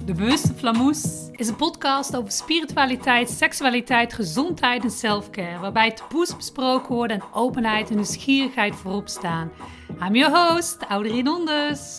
De Bewuste Flamoes is een podcast over spiritualiteit, seksualiteit, gezondheid en selfcare, waarbij taboes besproken worden en openheid en nieuwsgierigheid voorop staan. I'm your host, Audrien Onders.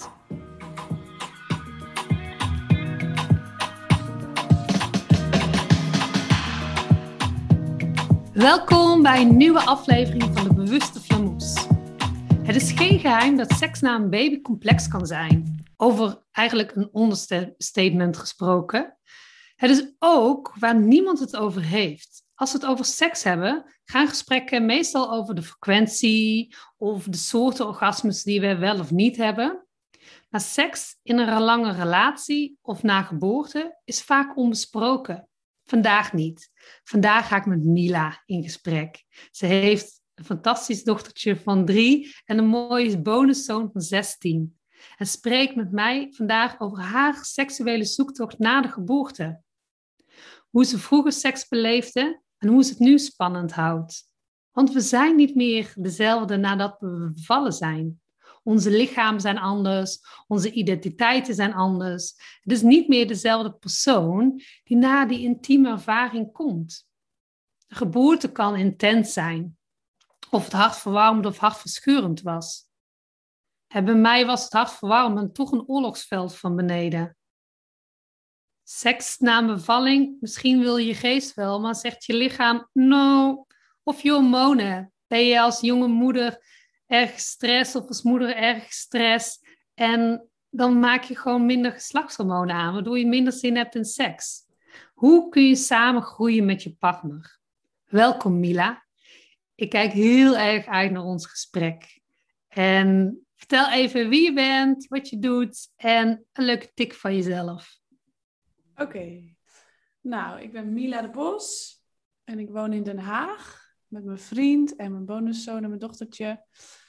Welkom bij een nieuwe aflevering van de Bewuste Flamoes. Het is geen geheim dat seks na een baby complex kan zijn. Over eigenlijk een understatement gesproken. Het is ook waar niemand het over heeft. Als we het over seks hebben, gaan gesprekken meestal over de frequentie of de soorten orgasmes die we wel of niet hebben. Maar seks in een lange relatie of na geboorte is vaak onbesproken. Vandaag niet. Vandaag ga ik met Mila in gesprek. Ze heeft een fantastisch dochtertje van 3 en een mooie bonuszoon van 16. En spreekt met mij vandaag over haar seksuele zoektocht na de geboorte. Hoe ze vroeger seks beleefde en hoe ze het nu spannend houdt. Want we zijn niet meer dezelfde nadat we bevallen zijn. Onze lichamen zijn anders, onze identiteiten zijn anders. Het is niet meer dezelfde persoon die na die intieme ervaring komt. De geboorte kan intens zijn. Of het hartverwarmend of hartverscheurend was. Bij mij was het hartverwarmend toch een oorlogsveld van beneden. Seks na een bevalling, misschien wil je geest wel, maar zegt je lichaam no. Of je hormonen. Ben je als jonge moeder erg stress of als moeder erg stress en dan maak je gewoon minder geslachtshormonen aan, waardoor je minder zin hebt in seks. Hoe kun je samen groeien met je partner? Welkom Mila. Ik kijk heel erg uit naar ons gesprek. En vertel even wie je bent, wat je doet en een leuke tik van jezelf. Oké. Nou, ik ben Mila de Bos en ik woon in Den Haag met mijn vriend en mijn bonuszoon en mijn dochtertje.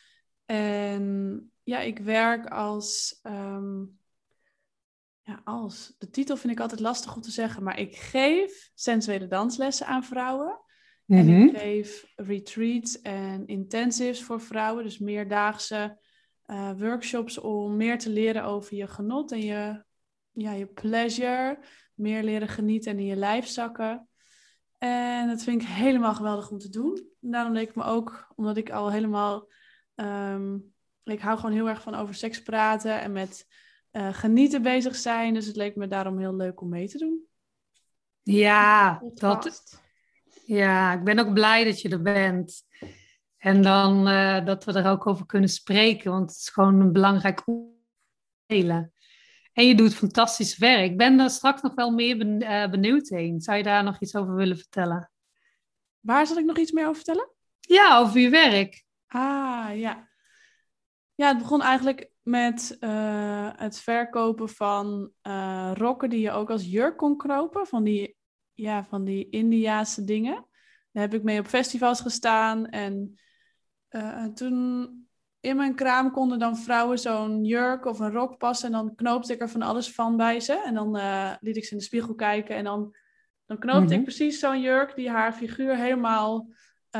En ja, ik werk als, de titel vind ik altijd lastig om te zeggen, maar ik geef sensuele danslessen aan vrouwen. En ik geef retreats en intensives voor vrouwen, dus meerdaagse workshops om meer te leren over je genot en je pleasure, meer leren genieten en in je lijf zakken. En dat vind ik helemaal geweldig om te doen. En daarom leek me ook, omdat ik al helemaal, ik hou gewoon heel erg van over seks praten en met genieten bezig zijn. Dus het leek me daarom heel leuk om mee te doen. Ja, ik ben ook blij dat je er bent. En dan dat we er ook over kunnen spreken, want het is gewoon een belangrijk onderdeel. En je doet fantastisch werk. Ik ben daar straks nog wel meer benieuwd heen. Zou je daar nog iets over willen vertellen? Waar zal ik nog iets meer over vertellen? Ja, over je werk. Ja. Ja, het begon eigenlijk met het verkopen van rokken die je ook als jurk kon kopen. Van die Indiase dingen. Daar heb ik mee op festivals gestaan. En toen in mijn kraam konden dan vrouwen zo'n jurk of een rok passen. En dan knoopte ik er van alles van bij ze. En dan liet ik ze in de spiegel kijken. En dan knoopte ik precies zo'n jurk die haar figuur helemaal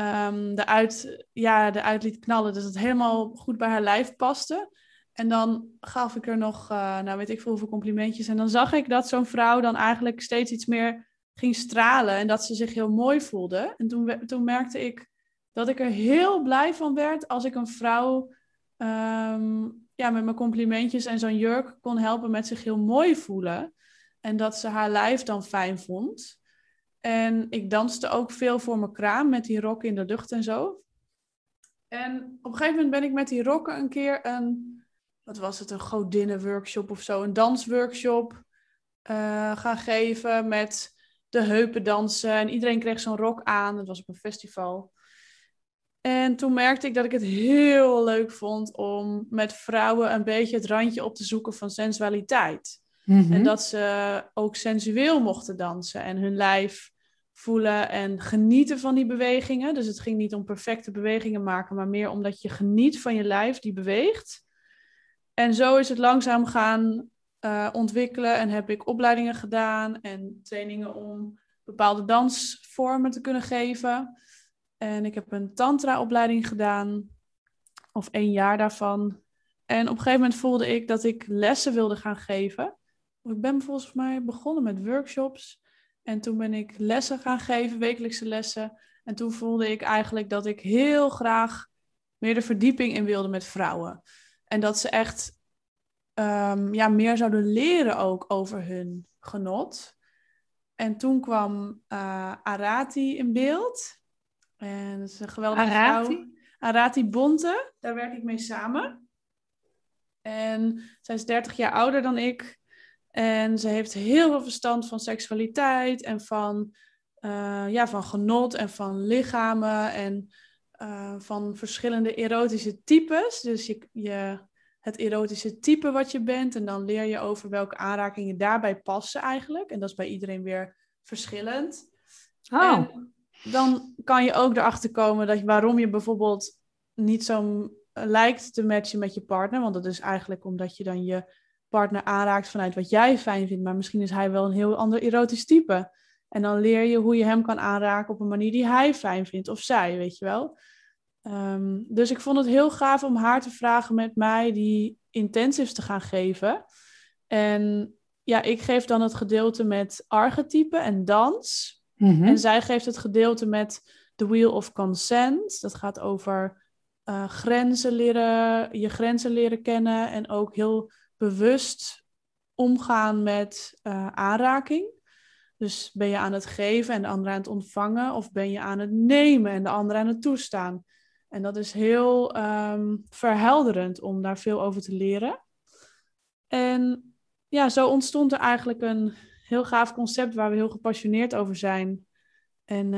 eruit liet knallen. Dus het helemaal goed bij haar lijf paste. En dan gaf ik er nog, weet ik veel hoeveel complimentjes. En dan zag ik dat zo'n vrouw dan eigenlijk steeds iets meer ging stralen. En dat ze zich heel mooi voelde. En toen merkte ik dat ik er heel blij van werd als ik een vrouw met mijn complimentjes en zo'n jurk kon helpen met zich heel mooi voelen. En dat ze haar lijf dan fijn vond. En ik danste ook veel voor mijn kraam met die rokken in de lucht en zo. En op een gegeven moment ben ik met die rokken een keer een godinnenworkshop of zo, een dansworkshop gaan geven met de heupen dansen. En iedereen kreeg zo'n rok aan. Dat was op een festival. En toen merkte ik dat ik het heel leuk vond om met vrouwen een beetje het randje op te zoeken van sensualiteit. En dat ze ook sensueel mochten dansen en hun lijf voelen en genieten van die bewegingen. Dus het ging niet om perfecte bewegingen maken, maar meer omdat je geniet van je lijf die beweegt. En zo is het langzaam gaan ontwikkelen en heb ik opleidingen gedaan en trainingen om bepaalde dansvormen te kunnen geven. En ik heb een tantra-opleiding gedaan, of 1 jaar daarvan. En op een gegeven moment voelde ik dat ik lessen wilde gaan geven. ik ben volgens mij begonnen met workshops. En toen ben ik lessen gaan geven, wekelijkse lessen. En toen voelde ik eigenlijk dat ik heel graag meer de verdieping in wilde met vrouwen. En dat ze echt meer zouden leren ook over hun genot. En toen kwam Arati in beeld. En dat is een geweldige vrouw. Arati Bonte, daar werk ik mee samen. En zij is 30 jaar ouder dan ik. En ze heeft heel veel verstand van seksualiteit en van genot en van lichamen en van verschillende erotische types. Dus het erotische type wat je bent en dan leer je over welke aanrakingen daarbij passen eigenlijk. En dat is bij iedereen weer verschillend. Oh. En dan kan je ook erachter komen waarom je bijvoorbeeld niet zo lijkt te matchen met je partner. Want dat is eigenlijk omdat je dan je partner aanraakt vanuit wat jij fijn vindt. Maar misschien is hij wel een heel ander erotisch type. En dan leer je hoe je hem kan aanraken op een manier die hij fijn vindt. Of zij, weet je wel. Dus ik vond het heel gaaf om haar te vragen met mij die intensives te gaan geven. En ja, ik geef dan het gedeelte met archetypen en dans. Mm-hmm. En zij geeft het gedeelte met The Wheel of Consent. Dat gaat over je grenzen leren kennen en ook heel bewust omgaan met aanraking. Dus ben je aan het geven en de ander aan het ontvangen, of ben je aan het nemen en de ander aan het toestaan? En dat is heel verhelderend om daar veel over te leren. En ja, zo ontstond er eigenlijk een heel gaaf concept waar we heel gepassioneerd over zijn. En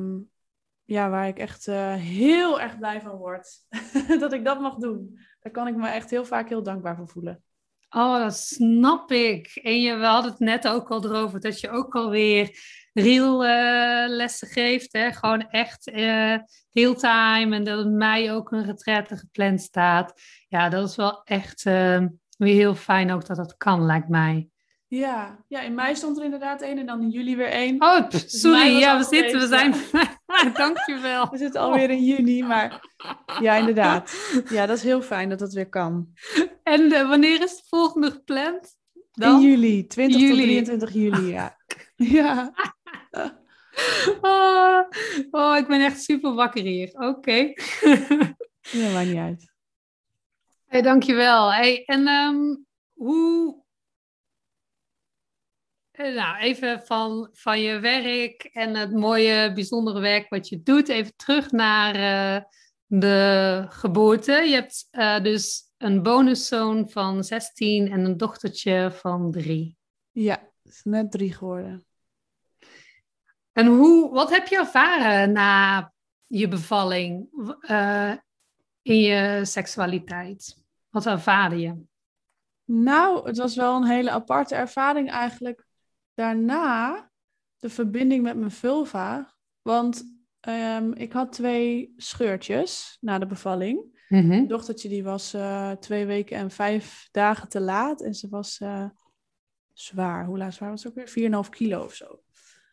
waar ik echt heel erg blij van word. Dat ik dat mag doen. Daar kan ik me echt heel vaak heel dankbaar voor voelen. Oh, dat snap ik. En we hadden het net ook al erover dat je ook alweer real lessen geeft. Hè? Gewoon echt real-time. En dat in mei ook een retraite gepland staat. Ja, dat is wel echt weer heel fijn ook dat dat kan, lijkt mij. Ja, in mei stond er inderdaad één en dan in juli weer één. Oh, sorry. Ja, we zijn... Dankjewel. We zitten alweer in juni, maar ja, inderdaad. Ja, dat is heel fijn dat dat weer kan. En wanneer is de volgende gepland? Dan? In juli, 20 tot 23 juli, ja. Ja. Oh, ik ben echt super wakker hier. Oké. Ja, maakt niet uit. Hey, dankjewel. Hey, en hoe... Nou, even van je werk en het mooie, bijzondere werk wat je doet. Even terug naar de geboorte. Je hebt dus een bonuszoon van 16 en een dochtertje van 3. Ja, het is net 3 geworden. En wat heb je ervaren na je bevalling in je seksualiteit? Wat ervaarde je? Nou, het was wel een hele aparte ervaring eigenlijk. Daarna de verbinding met mijn vulva. Want ik had 2 scheurtjes na de bevalling. Mm-hmm. Mijn dochtertje die was 2 weken en 5 dagen te laat. En ze was zwaar. Hoe zwaar was het ook weer? 4,5 kilo of zo.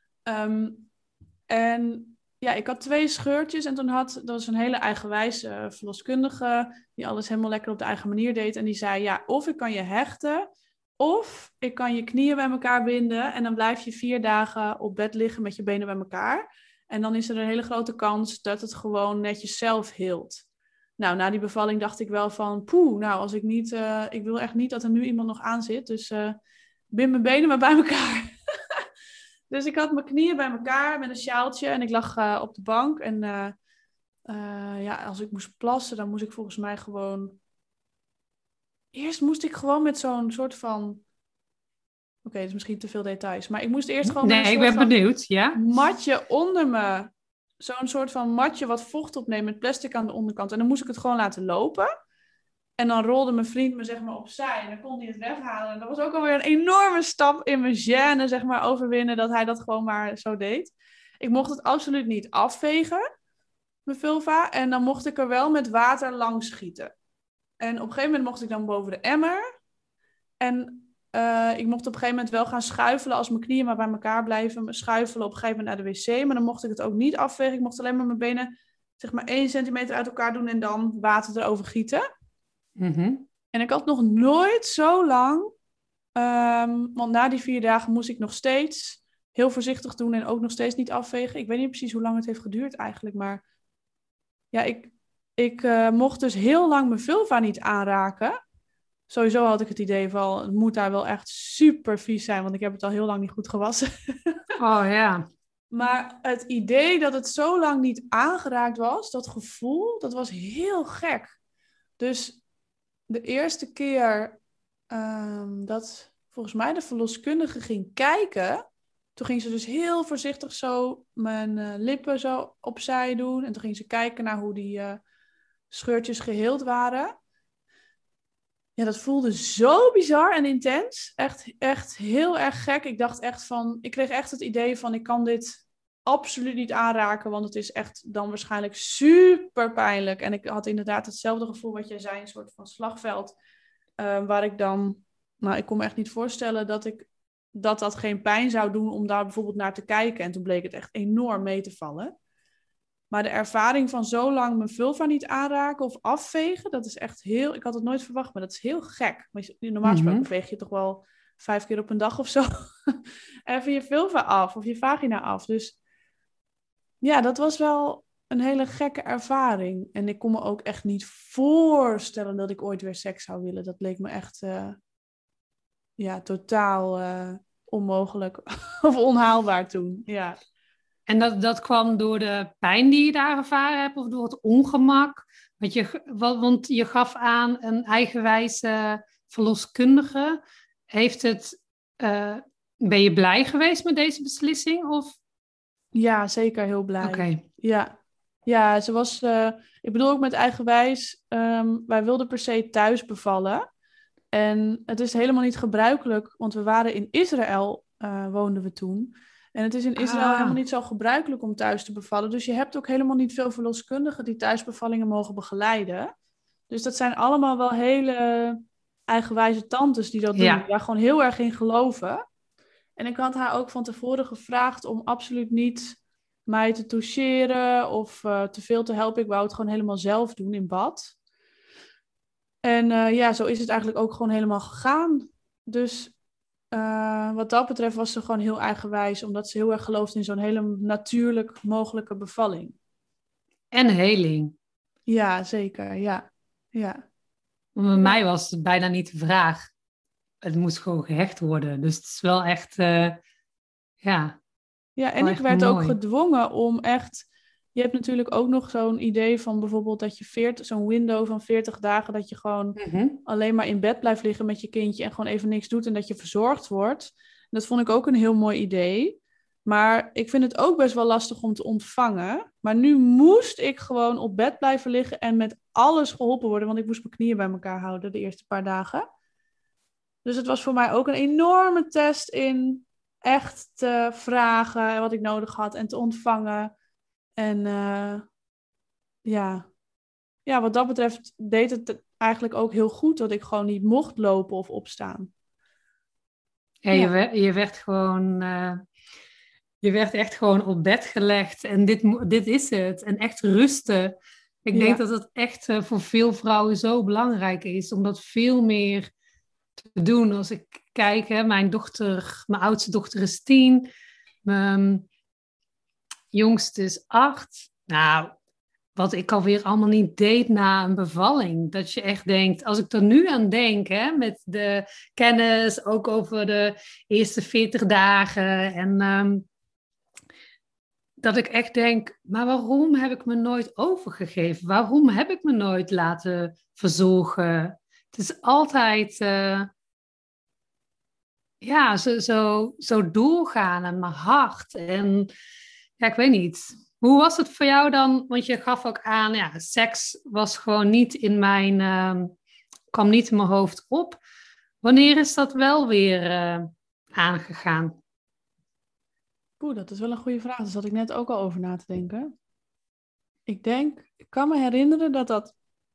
En ja, ik had 2 scheurtjes. En toen dat was een hele eigenwijze verloskundige. Die alles helemaal lekker op de eigen manier deed. En die zei, ja, of ik kan je hechten. Of ik kan je knieën bij elkaar binden en dan blijf je 4 dagen op bed liggen met je benen bij elkaar. En dan is er een hele grote kans dat het gewoon netjes zelf heelt. Nou, na die bevalling dacht ik wel van, als ik niet, ik wil echt niet dat er nu iemand nog aan zit. Dus bind mijn benen maar bij elkaar. Dus ik had mijn knieën bij elkaar met een sjaaltje en ik lag op de bank. En als ik moest plassen, dan moest ik volgens mij gewoon... Eerst moest ik gewoon met zo'n soort van... Oké, dat is misschien te veel details. Maar ik moest eerst gewoon met een soort ik ben benieuwd, ja. matje onder me. Zo'n soort van matje wat vocht opneemt met plastic aan de onderkant. En dan moest ik het gewoon laten lopen. En dan rolde mijn vriend me zeg maar opzij. En dan kon hij het weghalen. En dat was ook alweer een enorme stap in mijn gêne, zeg maar, overwinnen. Dat hij dat gewoon maar zo deed. Ik mocht het absoluut niet afvegen, mijn vulva. En dan mocht ik er wel met water langs schieten. En op een gegeven moment mocht ik dan boven de emmer. En ik mocht op een gegeven moment wel gaan schuifelen als mijn knieën maar bij elkaar blijven. Schuifelen op een gegeven moment naar de wc. Maar dan mocht ik het ook niet afvegen. Ik mocht alleen maar mijn benen zeg maar 1 centimeter uit elkaar doen en dan water erover gieten. Mm-hmm. En ik had nog nooit zo lang Want na die 4 dagen moest ik nog steeds heel voorzichtig doen en ook nog steeds niet afvegen. Ik weet niet precies hoe lang het heeft geduurd eigenlijk, maar ja, ik mocht dus heel lang mijn vulva niet aanraken. Sowieso had ik het idee van, het moet daar wel echt super vies zijn, want ik heb het al heel lang niet goed gewassen. Oh ja. Maar het idee dat het zo lang niet aangeraakt was, dat gevoel, dat was heel gek. Dus de eerste keer dat volgens mij de verloskundige ging kijken, toen ging ze dus heel voorzichtig zo mijn lippen zo opzij doen. En toen ging ze kijken naar hoe die scheurtjes geheeld waren. Ja, dat voelde zo bizar en intens. Echt, echt heel erg gek. Ik dacht echt van, ik kreeg echt het idee van, ik kan dit absoluut niet aanraken, want het is echt dan waarschijnlijk super pijnlijk. En ik had inderdaad hetzelfde gevoel wat jij zei, een soort van slagveld, waar ik dan, nou, ik kon me echt niet voorstellen dat geen pijn zou doen om daar bijvoorbeeld naar te kijken. En toen bleek het echt enorm mee te vallen. Maar de ervaring van zo lang mijn vulva niet aanraken of afvegen, dat is echt heel... Ik had het nooit verwacht, maar dat is heel gek. Normaal gesproken veeg je toch wel 5 keer op een dag of zo even je vulva af of je vagina af. Dus ja, dat was wel een hele gekke ervaring. En ik kon me ook echt niet voorstellen dat ik ooit weer seks zou willen. Dat leek me echt totaal onmogelijk of onhaalbaar toen. Ja. En dat kwam door de pijn die je daar ervaren hebt of door het ongemak? Want je gaf aan een eigenwijze verloskundige. Ben je blij geweest met deze beslissing? Of? Ja, zeker heel blij. Okay. Ja, ze was... ik bedoel ook met eigenwijs, wij wilden per se thuis bevallen. En het is helemaal niet gebruikelijk, want we waren in Israël, woonden we toen. En het is in Israël helemaal niet zo gebruikelijk om thuis te bevallen. Dus je hebt ook helemaal niet veel verloskundigen die thuisbevallingen mogen begeleiden. Dus dat zijn allemaal wel hele eigenwijze tantes die dat doen. Die daar gewoon heel erg in geloven. En ik had haar ook van tevoren gevraagd om absoluut niet mij te toucheren of te veel te helpen. Ik wou het gewoon helemaal zelf doen in bad. En zo is het eigenlijk ook gewoon helemaal gegaan. Dus wat dat betreft was ze gewoon heel eigenwijs, omdat ze heel erg gelooft in zo'n hele natuurlijk mogelijke bevalling. En heling. Ja, zeker. Ja. Bij mij was het bijna niet de vraag. Het moest gewoon gehecht worden. Dus het is wel echt, Ja, en ik werd ook gedwongen om echt... Je hebt natuurlijk ook nog zo'n idee van bijvoorbeeld dat je zo'n window van 40 dagen... dat je gewoon alleen maar in bed blijft liggen met je kindje en gewoon even niks doet en dat je verzorgd wordt. Dat vond ik ook een heel mooi idee. Maar ik vind het ook best wel lastig om te ontvangen. Maar nu moest ik gewoon op bed blijven liggen en met alles geholpen worden, want ik moest mijn knieën bij elkaar houden de eerste paar dagen. Dus het was voor mij ook een enorme test in echt te vragen wat ik nodig had en te ontvangen. En wat dat betreft deed het eigenlijk ook heel goed dat ik gewoon niet mocht lopen of opstaan. Ja, je werd gewoon... je werd echt gewoon op bed gelegd en dit is het. En echt rusten. Ik denk dat het echt voor veel vrouwen zo belangrijk is om dat veel meer te doen. Als ik kijk, hè, mijn oudste dochter is 10. Mijn jongste is 8. Nou, wat ik alweer allemaal niet deed na een bevalling. Dat je echt denkt, als ik er nu aan denk, hè, met de kennis ook over de eerste 40 dagen. En dat ik echt denk, maar waarom heb ik me nooit overgegeven? Waarom heb ik me nooit laten verzorgen? Het is altijd zo doorgaan en mijn hart. En ja, ik weet niet. Hoe was het voor jou dan? Want je gaf ook aan, ja, seks was gewoon niet kwam niet in mijn hoofd op. Wanneer is dat wel weer aangegaan? Dat is wel een goede vraag. Daar zat ik net ook al over na te denken. Ik kan me herinneren dat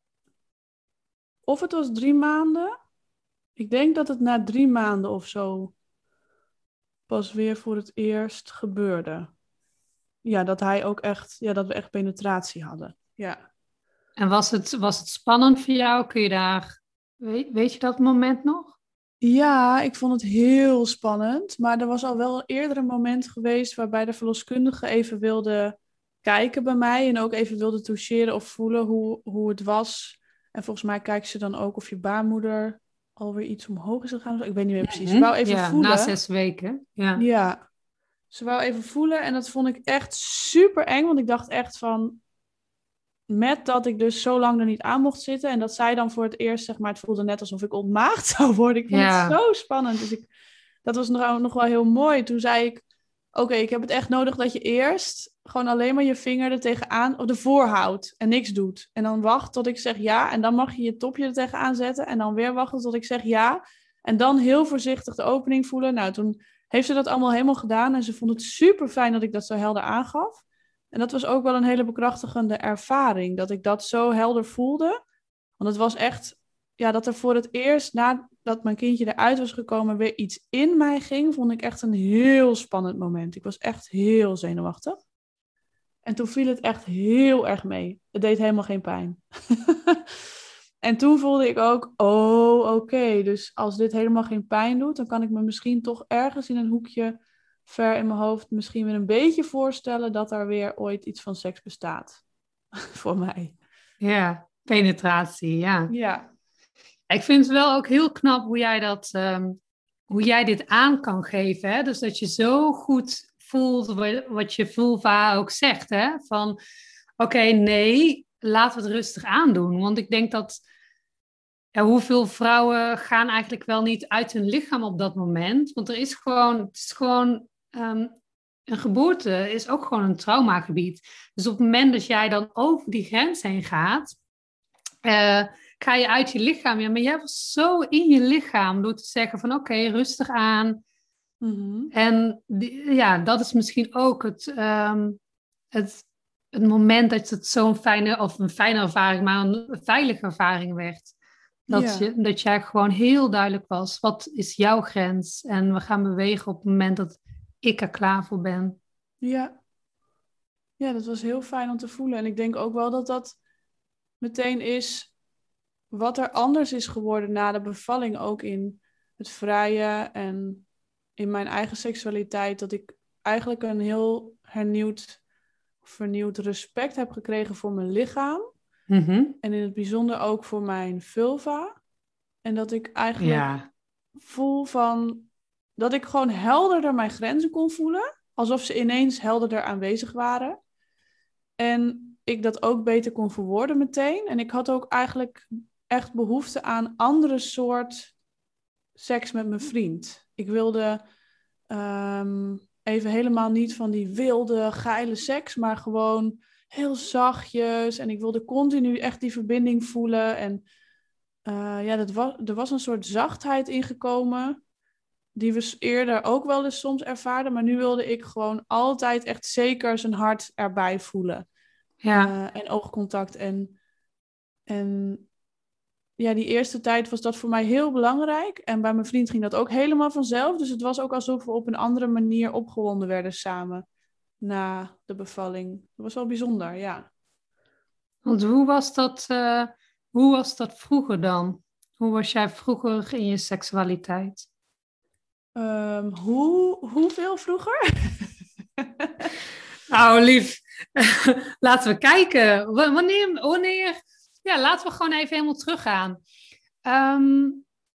of het was 3 maanden. Ik denk dat het na 3 maanden of zo pas weer voor het eerst gebeurde. Ja, dat hij ook echt, dat we echt penetratie hadden. Ja. En was het spannend voor jou? Kun je daar, weet je dat moment nog? Ja, ik vond het heel spannend. Maar er was al wel eerder een moment geweest waarbij de verloskundige even wilde kijken bij mij. En ook even wilde toucheren of voelen hoe het was. En volgens mij kijkt ze dan ook of je baarmoeder alweer iets omhoog is gegaan. Ik weet niet meer precies. Ze wou even Ja, na voelen. 6 weken. Ja. Ja, ze wou even voelen. En dat vond ik echt super eng. Want ik dacht echt van, met dat ik dus zo lang er niet aan mocht zitten. En dat zij dan voor het eerst, zeg maar, het voelde net alsof ik ontmaagd zou worden. Ik vond het Ja. zo spannend. Dus dat was nog wel heel mooi. Toen zei ik, oké, ik heb het echt nodig dat je eerst gewoon alleen maar je vinger er tegenaan, of ervoor houdt en niks doet. En dan wacht tot ik zeg ja. En dan mag je je topje er tegenaan zetten. En dan weer wachten tot ik zeg ja. En dan heel voorzichtig de opening voelen. Nou, toen heeft ze dat allemaal helemaal gedaan. En ze vond het super fijn dat ik dat zo helder aangaf. En dat was ook wel een hele bekrachtigende ervaring, dat ik dat zo helder voelde. Want het was echt, ja, dat er voor het eerst, nadat mijn kindje eruit was gekomen, weer iets in mij ging, vond ik echt een heel spannend moment. Ik was echt heel zenuwachtig. En toen viel het echt heel erg mee. Het deed helemaal geen pijn. En toen voelde ik ook, oh, oké, dus als dit helemaal geen pijn doet, dan kan ik me misschien toch ergens in een hoekje ver in mijn hoofd misschien weer een beetje voorstellen dat er weer ooit iets van seks bestaat. Voor mij. Ja, penetratie, ja. Ja. Ik vind het wel ook heel knap hoe jij hoe jij dit aan kan geven. Hè? Dus dat je zo goed voelt wat je vulva ook zegt. Hè? Van, oké, nee, laten we het rustig aandoen. Want ik denk dat, ja, hoeveel vrouwen gaan eigenlijk wel niet uit hun lichaam op dat moment? Want het is gewoon, een geboorte is ook gewoon een traumagebied. Dus op het moment dat jij dan over die grens heen gaat, ga je uit je lichaam. Ja, maar jij was zo in je lichaam door te zeggen van oké, rustig aan. Mhm. En ja, dat is misschien ook het, het moment dat het zo'n fijne, of een fijne ervaring, maar een veilige ervaring werd. Ja. Dat jij gewoon heel duidelijk was, wat is jouw grens? En we gaan bewegen op het moment dat ik er klaar voor ben. Ja. Ja, dat was heel fijn om te voelen. En ik denk ook wel dat dat meteen is wat er anders is geworden na de bevalling. Ook in het vrije en in mijn eigen seksualiteit. Dat ik eigenlijk een heel vernieuwd respect heb gekregen voor mijn lichaam. Mhm. En in het bijzonder ook voor mijn vulva. En dat ik eigenlijk Ja, voel dat ik gewoon helderder mijn grenzen kon voelen. Alsof ze ineens helderder aanwezig waren. En ik dat ook beter kon verwoorden meteen. En ik had ook eigenlijk echt behoefte aan andere soort seks met mijn vriend. Ik wilde even helemaal niet van die wilde, geile seks, maar gewoon heel zachtjes. En ik wilde continu echt die verbinding voelen. En ja, er was een soort zachtheid ingekomen, die we eerder ook wel eens soms ervaarden. Maar nu wilde ik gewoon altijd echt zeker zijn hart erbij voelen. ja. En oogcontact. En ja, die eerste tijd was dat voor mij heel belangrijk. En bij mijn vriend ging dat ook helemaal vanzelf. Dus het was ook alsof we op een andere manier opgewonden werden samen na de bevalling. Dat was wel bijzonder, ja. Want hoe was dat vroeger dan? Hoe was jij vroeger in je seksualiteit? Hoeveel vroeger? Nou, lief, laten we kijken. Ja, laten we gewoon even helemaal teruggaan. Ehm,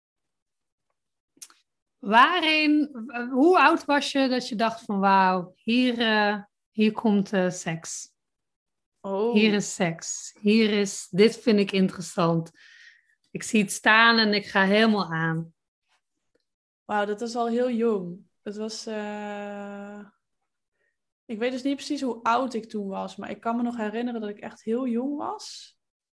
hoe oud was je dat je dacht van wauw, hier komt seks. Hier Oh, is seks. Dit vind ik interessant. Ik zie het staan en ik ga helemaal aan. wauw, dat was al heel jong. Dat was... Ik weet dus niet precies hoe oud ik toen was, maar ik kan me nog herinneren dat ik echt heel jong was.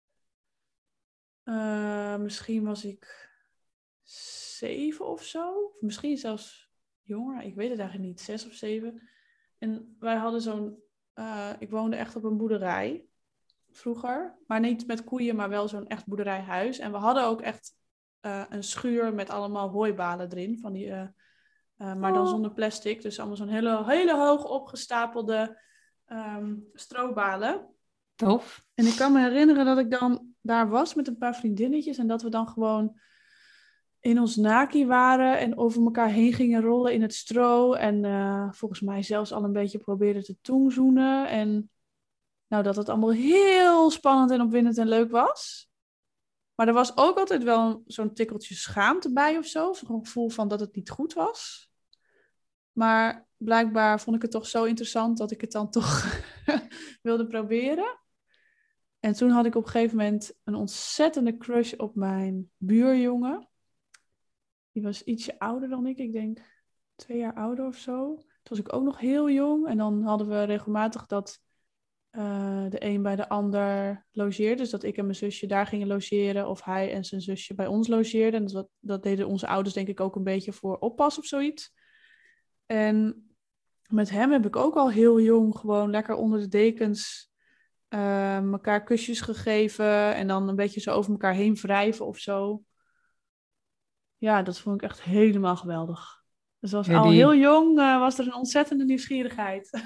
Misschien was ik 7 of zo. Of misschien zelfs jonger. Ik weet het eigenlijk niet. 6 of 7. En wij hadden ik woonde echt op een boerderij vroeger. Maar niet met koeien, maar wel zo'n echt boerderijhuis. En we hadden ook echt een schuur met allemaal hooibalen erin. Maar dan Oh, zonder plastic. Dus allemaal zo'n hele hoog opgestapelde strobalen. tof. En ik kan me herinneren dat ik dan daar was met een paar vriendinnetjes. En dat we dan gewoon in ons naki waren en over elkaar heen gingen rollen in het stro. En volgens mij zelfs al een beetje probeerden te tongzoenen. En nou, dat het allemaal heel spannend en opwindend en leuk was. Maar er was ook altijd wel zo'n tikkeltje schaamte bij of zo. Zo'n gevoel van dat het niet goed was. Maar blijkbaar vond ik het toch zo interessant dat ik het dan toch wilde proberen. En toen had ik op een gegeven moment een ontzettende crush op mijn buurjongen. Die was ietsje ouder dan ik denk 2 jaar ouder of zo. Toen was ik ook nog heel jong. En dan hadden we regelmatig dat de een bij de ander logeerde. Dus dat ik en mijn zusje daar gingen logeren. Of hij en zijn zusje bij ons logeerden. En dat deden onze ouders denk ik ook een beetje voor oppas of zoiets. En met hem heb ik ook al heel jong gewoon lekker onder de dekens elkaar kusjes gegeven. En dan een beetje zo over elkaar heen wrijven of zo. Ja, dat vond ik echt helemaal geweldig. Dus was Ja, al heel jong was er een ontzettende nieuwsgierigheid.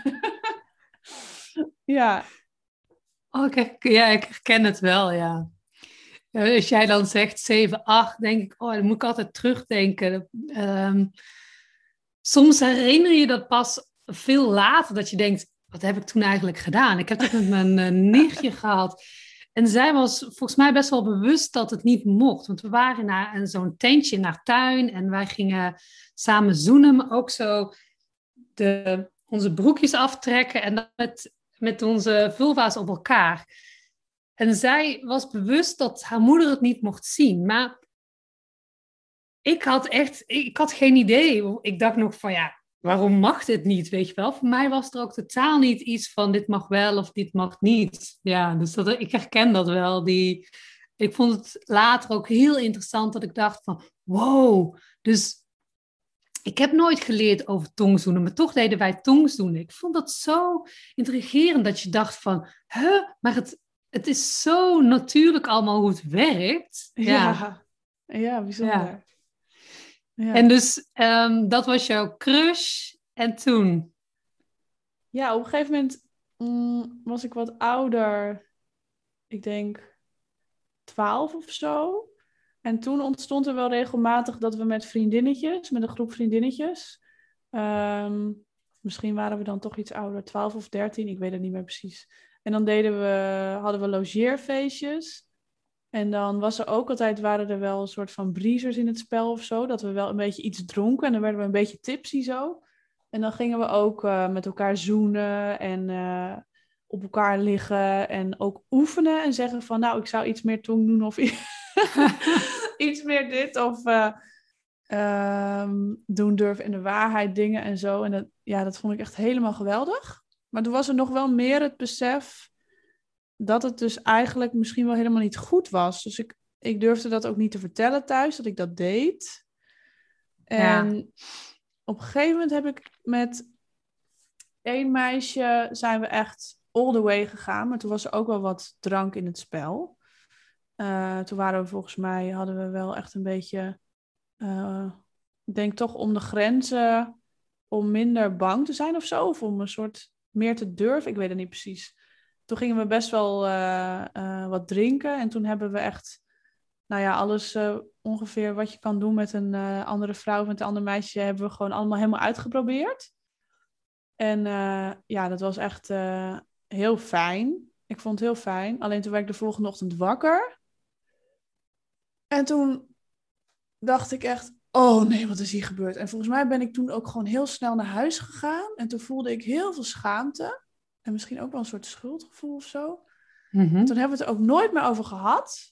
Ja. Oh, ik herken het wel, ja. Als jij dan zegt 7, 8, denk ik, oh, dan moet ik altijd terugdenken. Soms herinner je dat pas veel later, dat je denkt, wat heb ik toen eigenlijk gedaan? Ik heb dat met mijn nichtje gehad. En zij was volgens mij best wel bewust dat het niet mocht. Want we waren naar zo'n tentje in haar tuin en wij gingen samen zoenen, maar ook zo onze broekjes aftrekken en dan met onze vulva's op elkaar. En zij was bewust dat haar moeder het niet mocht zien. Maar ik had geen idee. Ik dacht nog van ja, waarom mag dit niet, weet je wel? Voor mij was er ook totaal niet iets van dit mag wel of dit mag niet. Ja, dus ik herken dat wel. Ik vond het later ook heel interessant dat ik dacht van wow, dus ik heb nooit geleerd over tongzoenen, maar toch deden wij tongzoenen. Ik vond dat zo intrigerend dat je dacht van, maar het is zo natuurlijk allemaal hoe het werkt. Ja, bijzonder. Ja. Ja. En dus dat was jouw crush. En toen? Ja, op een gegeven moment was ik wat ouder. Ik denk 12 of zo. En toen ontstond er wel regelmatig dat we met een groep vriendinnetjes. Misschien waren we dan toch iets ouder, 12 of 13, ik weet het niet meer precies. En dan hadden we logeerfeestjes. En dan waren er wel een soort van breezers in het spel of zo. Dat we wel een beetje iets dronken en dan werden we een beetje tipsy zo. En dan gingen we ook met elkaar zoenen en op elkaar liggen en ook oefenen en zeggen van nou, ik zou iets meer tong doen of iets meer dit of doen durven in de waarheid dingen en zo. En dat vond ik echt helemaal geweldig. Maar toen was er nog wel meer het besef dat het dus eigenlijk misschien wel helemaal niet goed was. Dus ik durfde dat ook niet te vertellen thuis, dat ik dat deed. En op een gegeven moment heb ik met 1 meisje zijn we echt all the way gegaan. Maar toen was er ook wel wat drank in het spel. Toen hadden we wel echt een beetje, ik denk toch om de grenzen, om minder bang te zijn of zo. Of om een soort meer te durven, ik weet het niet precies. Toen gingen we best wel wat drinken. En toen hebben we echt, nou ja, alles ongeveer wat je kan doen met een andere vrouw of met een ander meisje, hebben we gewoon allemaal helemaal uitgeprobeerd. En dat was echt heel fijn. Ik vond het heel fijn. Alleen toen werd ik de volgende ochtend wakker. En toen dacht ik echt, oh nee, wat is hier gebeurd? En volgens mij ben ik toen ook gewoon heel snel naar huis gegaan. En toen voelde ik heel veel schaamte. En misschien ook wel een soort schuldgevoel of zo. Mm-hmm. Toen hebben we het er ook nooit meer over gehad.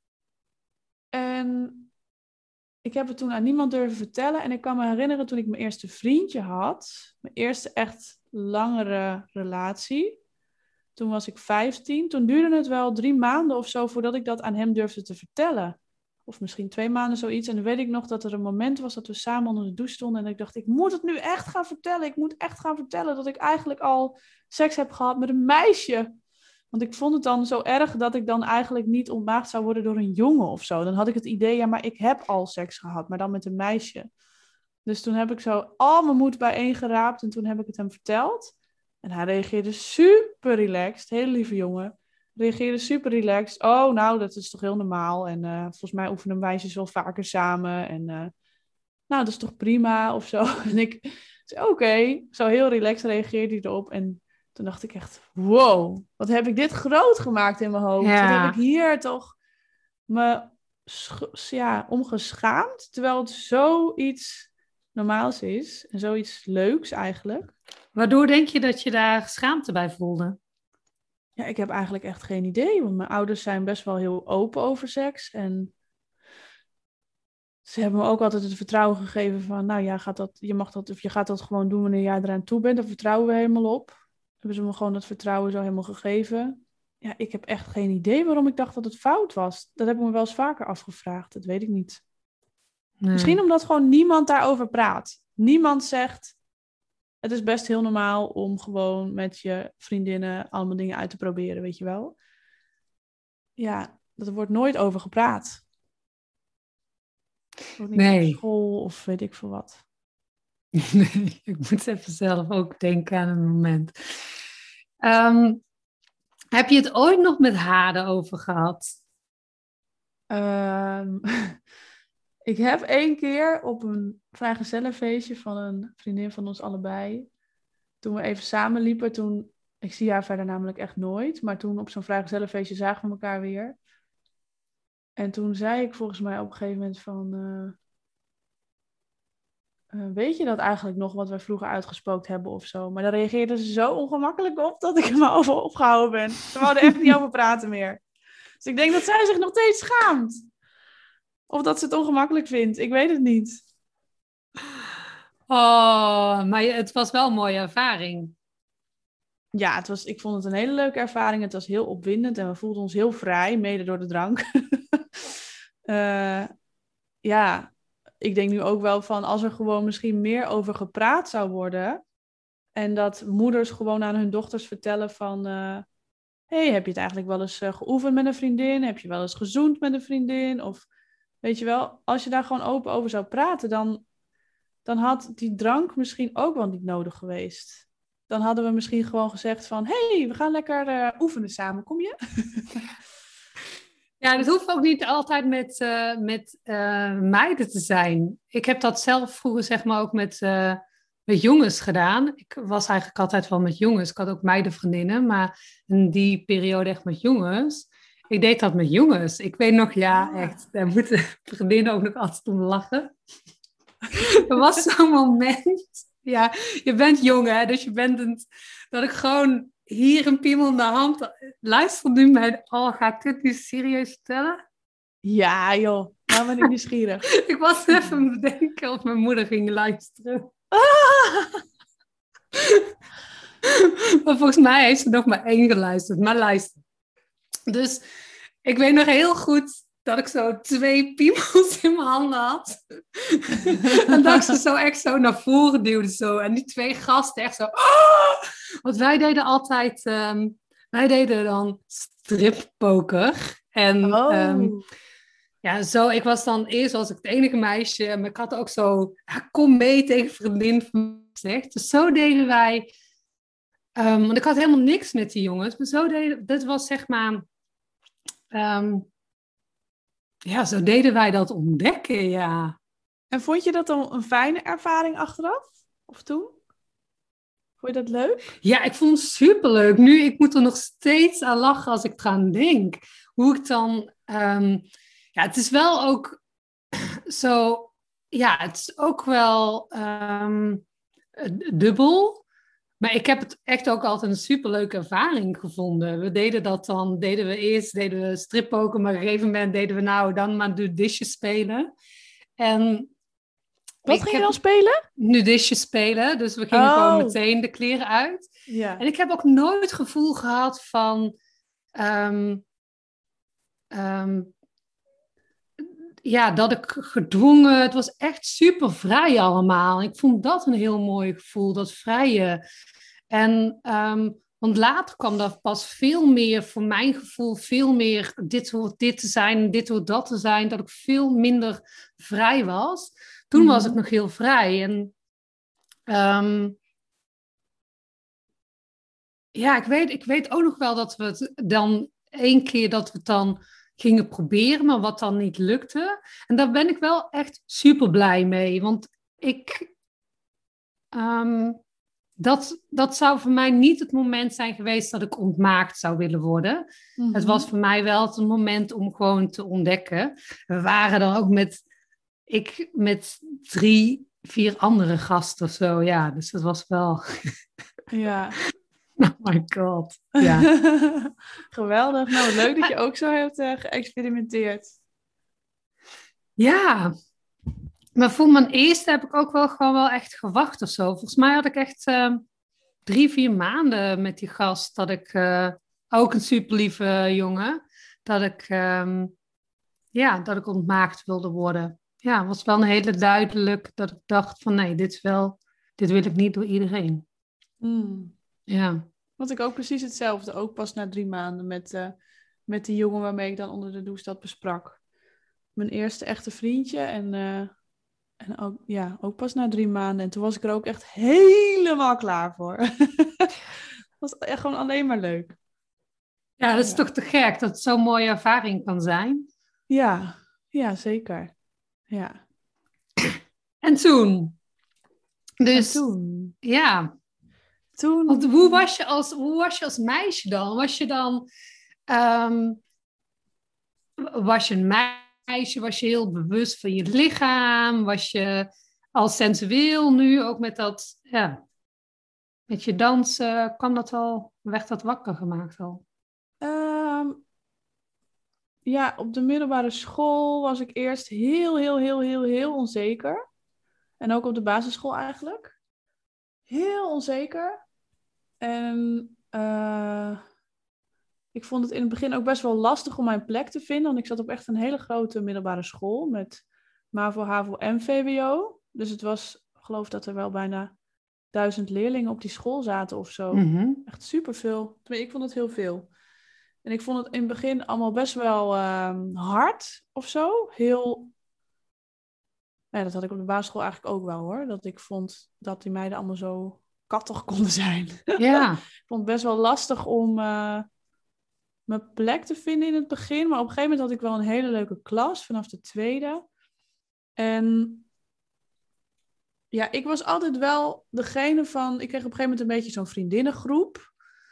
En ik heb het toen aan niemand durven vertellen. En ik kan me herinneren toen ik mijn eerste vriendje had. Mijn eerste echt langere relatie. Toen was ik 15. Toen duurde het wel 3 maanden of zo voordat ik dat aan hem durfde te vertellen. Of misschien 2 maanden zoiets. En dan weet ik nog dat er een moment was dat we samen onder de douche stonden. En ik dacht, ik moet het nu echt gaan vertellen. Ik moet echt gaan vertellen dat ik eigenlijk al seks heb gehad met een meisje. Want ik vond het dan zo erg dat ik dan eigenlijk niet ontmaagd zou worden door een jongen of zo. Dan had ik het idee, ja, maar ik heb al seks gehad, maar dan met een meisje. Dus toen heb ik zo al mijn moed bijeengeraapt en toen heb ik het hem verteld. En hij reageerde super relaxed, hele lieve jongen. reageerde super relaxed. Oh, nou, dat is toch heel normaal. En volgens mij oefenen meisjes wel vaker samen. En nou, dat is toch prima of zo. En ik zei, oké. Zo heel relaxed reageerde hij erop. En toen dacht ik echt, wow, wat heb ik dit groot gemaakt in mijn hoofd. Wat heb ik Ja. hier toch me om geschaamd. Terwijl het zoiets normaals is. En zoiets leuks eigenlijk. Waardoor denk je dat je daar schaamte bij voelde? Ja, ik heb eigenlijk echt geen idee. Want mijn ouders zijn best wel heel open over seks. En ze hebben me ook altijd het vertrouwen gegeven van, nou ja, je mag dat, of je gaat dat gewoon doen wanneer jij eraan toe bent. Daar vertrouwen we helemaal op. Hebben ze me gewoon dat vertrouwen zo helemaal gegeven. Ja, ik heb echt geen idee waarom ik dacht dat het fout was. Dat heb ik me wel eens vaker afgevraagd. Dat weet ik niet. Misschien Nee. omdat gewoon niemand daarover praat. Niemand zegt, het is best heel normaal om gewoon met je vriendinnen allemaal dingen uit te proberen, weet je wel. Ja, er wordt nooit over gepraat. Ook niet op Nee. school of weet ik veel wat. Nee, ik moet even zelf ook denken aan een moment. Ehm, heb je het ooit nog met haar over gehad? Ehm, ik heb 1 keer op een vrijgezellenfeestje van een vriendin van ons allebei, toen we even samen liepen, ik zie haar verder namelijk echt nooit, maar toen op zo'n vrijgezellenfeestje zagen we elkaar weer. En toen zei ik volgens mij op een gegeven moment van, weet je dat eigenlijk nog wat wij vroeger uitgespookt hebben of zo? Maar daar reageerde ze zo ongemakkelijk op dat ik er maar over opgehouden ben. Ze wouden er echt niet over praten meer. Dus ik denk dat zij zich nog steeds schaamt. Of dat ze het ongemakkelijk vindt. Ik weet het niet. Oh, maar het was wel een mooie ervaring. Ja, ik vond het een hele leuke ervaring. Het was heel opwindend en we voelden ons heel vrij, mede door de drank. Eh, ja, ik denk nu ook wel van als er gewoon misschien meer over gepraat zou worden. En dat moeders gewoon aan hun dochters vertellen van, hey, heb je het eigenlijk wel eens geoefend met een vriendin? Heb je wel eens gezoend met een vriendin? Of weet je wel, als je daar gewoon open over zou praten, dan had die drank misschien ook wel niet nodig geweest. Dan hadden we misschien gewoon gezegd van, hey, we gaan lekker oefenen samen, kom je? Ja, dat hoeft ook niet altijd met meiden te zijn. Ik heb dat zelf vroeger zeg maar ook met jongens gedaan. Ik was eigenlijk altijd wel met jongens. Ik had ook meidenvriendinnen, maar in die periode echt met jongens. Ik deed dat met jongens. Ik weet nog, ja, Ah. echt, daar moeten vriendinnen ook nog altijd om lachen. Er was zo'n moment. Ja, je bent jong, hè? Dus je bent dat ik gewoon hier een piemel in de hand. Luister nu mijn. Oh, ga ik dit nu serieus vertellen? Ja, joh. Nou ben ik nieuwsgierig. Ik was even aan het bedenken of mijn moeder ging luisteren. Ah! Maar volgens mij heeft ze nog maar 1 geluisterd. Maar luister. Dus ik weet nog heel goed dat ik zo 2 piemels in mijn handen had. En dat ik ze zo echt zo naar voren duwde. Zo. En die 2 gasten echt zo. Oh! Want wij deden altijd. Wij deden dan strippoker. En Oh. ja, zo, ik was dan eerst was ik het enige meisje. Maar ik had ook zo. Ja, kom mee tegen vriendin van me gezegd. Dus zo deden wij. Want ik had helemaal niks met die jongens. Maar zo deden. Dat was zeg maar. ehm, ja, zo deden wij dat ontdekken, ja. En vond je dat dan een fijne ervaring achteraf? Of toen? Vond je dat leuk? Ja, ik vond het superleuk. Nu, ik moet er nog steeds aan lachen als ik eraan denk. Hoe ik dan... ja, het is wel ook zo... Ja, het is ook wel dubbel. Maar ik heb het echt ook altijd een superleuke ervaring gevonden. We deden dat dan... deden we strippoker, maar op een gegeven moment deden we nou dan maar nudistjes spelen. En Wat ik ging je heb dan spelen? nudistjes spelen, dus we gingen gewoon Oh. meteen de kleren uit. En Ja. ik heb ook nooit het gevoel gehad van... ehm, ehm, ja, dat ik gedwongen... Het was echt super vrij allemaal. Ik vond dat een heel mooi gevoel, dat vrije. En... want later kwam dat pas veel meer, voor mijn gevoel, veel meer dit hoort dit te zijn, dit hoort dat te zijn, dat ik veel minder vrij was. Toen was ik Mhm. nog heel vrij. En ja, ik weet ook nog wel dat we het dan één keer dat we het dan gingen proberen, maar wat dan niet lukte. En daar ben ik wel echt super blij mee. Want ehm, dat zou voor mij niet het moment zijn geweest dat ik ontmaagd zou willen worden. Het was voor mij wel het moment om gewoon te ontdekken. We waren dan ook met 3, 4 andere gasten of zo. Ja, dus dat was wel... Ja. Oh my god. Ja. Geweldig. Nou, leuk dat je ook zo hebt geëxperimenteerd. Ja, maar voor mijn eerste heb ik ook wel gewoon wel echt gewacht of zo. Volgens mij had ik echt 3, 4 maanden met die gast. Dat ik, ook een super lieve jongen, dat ik, dat ik ontmaagd wilde worden. Ja, het was wel een hele duidelijk dat ik dacht van nee, dit wil ik niet door iedereen. Mm. Ja. Want ik ook precies hetzelfde. Ook pas na 3 maanden met die jongen waarmee ik dan onder de douche dat besprak. Mijn eerste echte vriendje. En ook, ja, ook pas na 3 maanden. En toen was ik er ook echt helemaal klaar voor. Het was echt gewoon alleen maar leuk. Ja, dat is toch te gek dat het zo'n mooie ervaring kan zijn. Ja, ja, zeker. Ja. En toen? En Dus toen? ja, want Toen... hoe was je als meisje dan? Ehm, was je een meisje? Was je heel bewust van je lichaam? Was je al sensueel nu? Ook met dat, ja, met je dansen, werd dat wakker gemaakt al? ehm, ja, op de middelbare school was ik eerst heel onzeker. En ook op de basisschool eigenlijk. Heel onzeker. En ik vond het in het begin ook best wel lastig om mijn plek te vinden. Want ik zat op echt een hele grote middelbare school met MAVO, HAVO en VWO. Dus het was, ik geloof dat er wel bijna 1000 leerlingen op die school zaten of zo. Mhm. Echt superveel. Ik vond het heel veel. En ik vond het in het begin allemaal best wel hard of zo. Heel... Ja, dat had ik op de basisschool eigenlijk ook wel hoor. Dat ik vond dat die meiden allemaal zo kattig konden zijn. Ja. Ik vond het best wel lastig om mijn plek te vinden in het begin. Maar op een gegeven moment had ik wel een hele leuke klas vanaf de tweede. En ja, ik was altijd wel degene van... Ik kreeg op een gegeven moment een beetje zo'n vriendinnengroep.